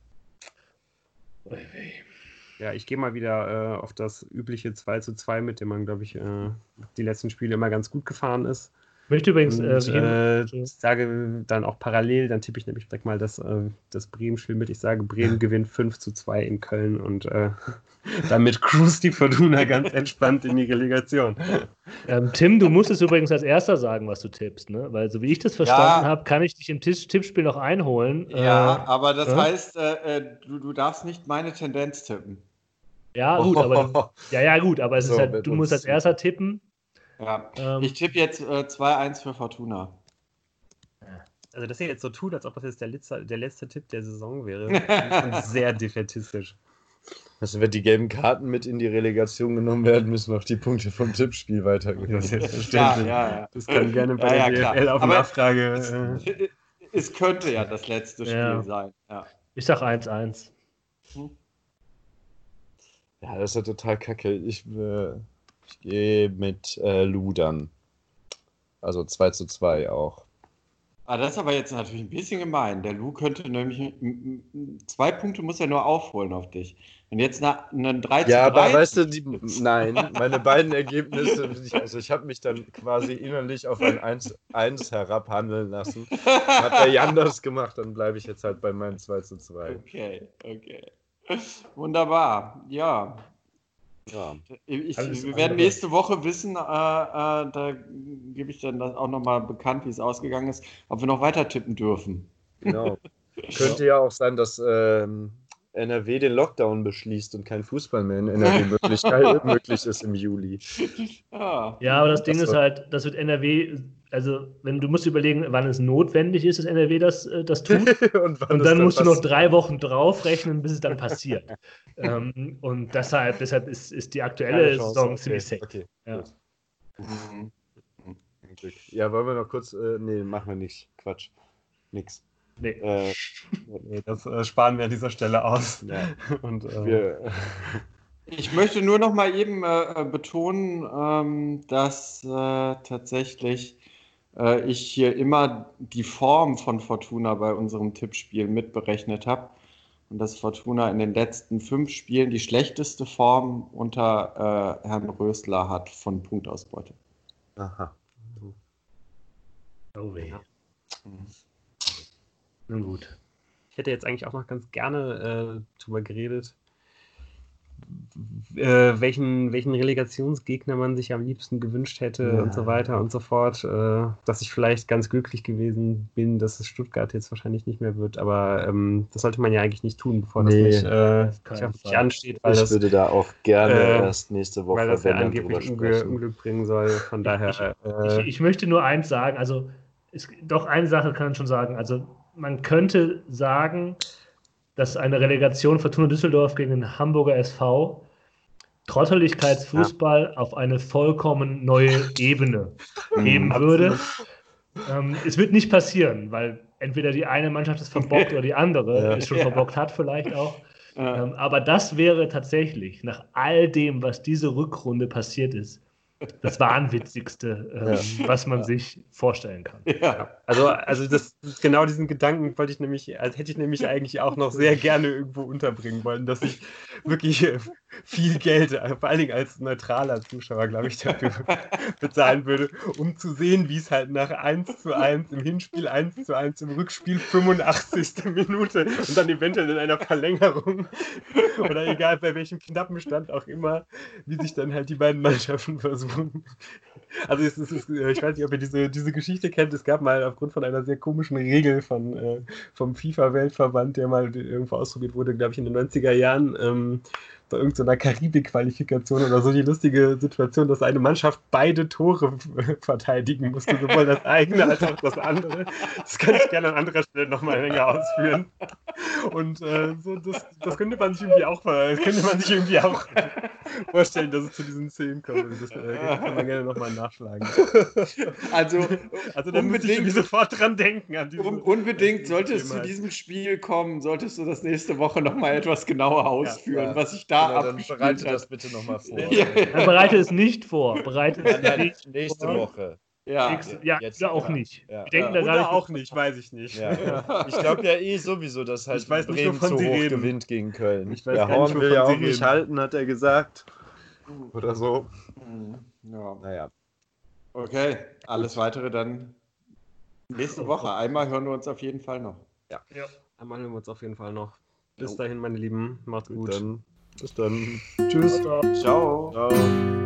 Ja, ich gehe mal wieder äh, auf das übliche zwei zu zwei, mit dem man, glaube ich, äh, die letzten Spiele immer ganz gut gefahren ist. Ich möchte übrigens, Und, äh, äh, hin- ich sage dann auch parallel, dann tippe ich nämlich direkt mal das, äh, das Bremen-Spiel mit. Ich sage, Bremen gewinnt fünf zu zwei in Köln und äh, damit cruist die Fortuna ganz entspannt in die Relegation. ähm, Tim, du musst es übrigens als erster sagen, was du tippst, ne? Weil so wie ich das verstanden Ja. habe, kann ich dich im Tipp Tippspiel noch einholen. Ja, Äh, aber das ja? heißt, äh, äh, du, du darfst nicht meine Tendenz tippen. ja, gut, aber du, ja, ja, gut, aber es So ist halt, wird du uns musst als zu- erster tippen. Ja. Ähm, Ich tippe jetzt äh, zwei eins für Fortuna. Also, dass ihr jetzt so tut, als ob das jetzt der letzte, der letzte Tipp der Saison wäre, ist schon sehr defätistisch. Also, wenn die gelben Karten mit in die Relegation genommen werden, müssen auch die Punkte vom Tippspiel Ja, weitergehen. selbstverständlich. Ja, ja, ja. Das kann gerne bei Ja, der ja, D F klar. L auf Aber Nachfrage. Äh, Es könnte ja das letzte Spiel Ja. sein. Ja. ich sag eins eins. Ja, das ist ja total kacke. Ich, äh, ich gehe mit äh, Ludern. Also zwei zu zwei auch. Ah, das ist aber jetzt natürlich ein bisschen gemein. Der Lou könnte nämlich m- m- zwei Punkte muss er nur aufholen auf dich. Und jetzt na, einen drei zu drei. Ja, aber weißt du, die, nein, meine beiden Ergebnisse, also ich habe mich dann quasi innerlich auf ein eins eins herabhandeln lassen. Hat der Jan das gemacht, dann bleibe ich jetzt halt bei meinem zwei zu zwei. Okay, okay. Wunderbar. Ja. Ja. Ich, Alles wir werden andere. nächste Woche wissen, äh, äh, da gebe ich dann das auch nochmal bekannt, wie es ausgegangen ist, ob wir noch weiter tippen dürfen. Genau. Könnte ja auch sein, dass ähm, N R W den Lockdown beschließt und kein Fußball mehr in N R W möglich, möglich ist im Juli. Ja. Ja, aber das Ding Das ist war- halt, das wird N R W, also wenn du musst überlegen, wann es notwendig ist, dass N R W das, äh, das tut. und, wann Und das dann musst du noch passiert. drei Wochen draufrechnen, bis es dann passiert. ähm, und deshalb, deshalb ist, ist die aktuelle Keine Chance, Saison okay, ziemlich safe. Okay, Ja. gut. Mhm. Ein Glück. Ja, wollen wir noch kurz. Äh, nee, machen wir nicht. Quatsch. Nix. Nee. Äh, Nee, das äh, sparen wir an dieser Stelle aus. ja, Und, äh, wir, Ich möchte nur noch mal eben äh, betonen, ähm, dass äh, tatsächlich äh, ich hier immer die Form von Fortuna bei unserem Tippspiel mitberechnet habe. Und dass Fortuna in den letzten fünf Spielen die schlechteste Form unter äh, Herrn Rösler hat von Punktausbeute. aha. Oh weh. Ja. Nun gut. Ich hätte jetzt eigentlich auch noch ganz gerne äh, drüber geredet, äh, welchen, welchen Relegationsgegner man sich am liebsten gewünscht hätte Ja. und so weiter und so fort. Äh, dass ich vielleicht ganz glücklich gewesen bin, dass es Stuttgart jetzt wahrscheinlich nicht mehr wird, aber ähm, das sollte man ja eigentlich nicht tun, bevor Nee, das nicht, äh, auf keinen nicht, auf- nicht Fall. ansteht, weil Ich das, würde da auch gerne äh, erst nächste Woche, weil das ja wenn dann drüber angeblich Unglück, sprechen. Unglück bringen soll. Von daher. Ich, äh, ich möchte nur eins sagen, also es, doch eine Sache kann man schon sagen, also man könnte sagen, dass eine Relegation Fortuna Düsseldorf gegen den Hamburger S V Trotteligkeitsfußball auf eine vollkommen neue Ebene heben Mhm. würde. Ähm, es wird nicht passieren, weil entweder die eine Mannschaft ist verbockt oder die andere Ja. es schon Ja. verbockt hat vielleicht auch. Äh, Ähm, aber das wäre tatsächlich, nach all dem, was diese Rückrunde passiert ist, das Wahnwitzigste, ähm, was man sich vorstellen kann. ja. Also, also das, genau diesen Gedanken wollte ich nämlich, also hätte ich nämlich eigentlich auch noch sehr gerne irgendwo unterbringen wollen, dass ich wirklich äh, viel Geld, äh, vor allen Dingen als neutraler Zuschauer, glaube ich, dafür bezahlen würde, um zu sehen, wie es halt nach eins zu eins im Hinspiel, eins zu eins im Rückspiel, fünfundachtzigste Minute und dann eventuell in einer Verlängerung oder egal bei welchem knappen Stand auch immer, wie sich dann halt die beiden Mannschaften versuchen. Also es ist, es ist, ich weiß nicht, ob ihr diese, diese Geschichte kennt. Es gab mal aufgrund von einer sehr komischen Regel von, äh, vom FIFA-Weltverband, der mal irgendwo ausprobiert wurde, glaube ich, in den neunziger Jahren, ähm, bei irgendeiner Karibik-Qualifikation oder so, die lustige Situation, dass eine Mannschaft beide Tore verteidigen musste, sowohl das eigene als auch das andere. Das kann ich gerne an anderer Stelle nochmal länger ausführen. Und äh, so, das, das könnte man sich irgendwie auch das könnte man sich irgendwie auch vorstellen, dass es zu diesen Szenen kommt. Und das äh, kann man gerne nochmal nachschlagen. Also, Also da muss ich irgendwie unbedingt, sofort dran denken. An diese, un, unbedingt an sollte es dieses zu Thema. diesem Spiel kommen, solltest du das nächste Woche nochmal etwas genauer ausführen, ja. was sich da Genau, dann abgespielt bereite hat. das bitte nochmal vor. Ja. Dann bereite es nicht vor. Bereite es Nein, nicht nächste vor. Woche. Ja. Nächste, ja, Jetzt- oder auch ja. nicht. Ja. Wir denken Ja. da gar Oder nicht. auch nicht, weiß ich nicht. Ja. Ich glaube ja eh sowieso, dass halt Ich weiß nicht, Bremen wovon zu Sie hoch reden. gewinnt gegen Köln. Ich weiß Der gar nicht, Horn will ja wovon auch Sie nicht reden. halten, hat er gesagt. Oder so. Ja. Naja. Okay, alles weitere dann nächste Woche. Einmal hören wir uns auf jeden Fall noch. Ja. Einmal hören wir uns auf jeden Fall noch. Bis Jo. dahin, meine Lieben. Macht's gut. Dann, bis dann. Tschüss. Ciao. Ciao. Ciao.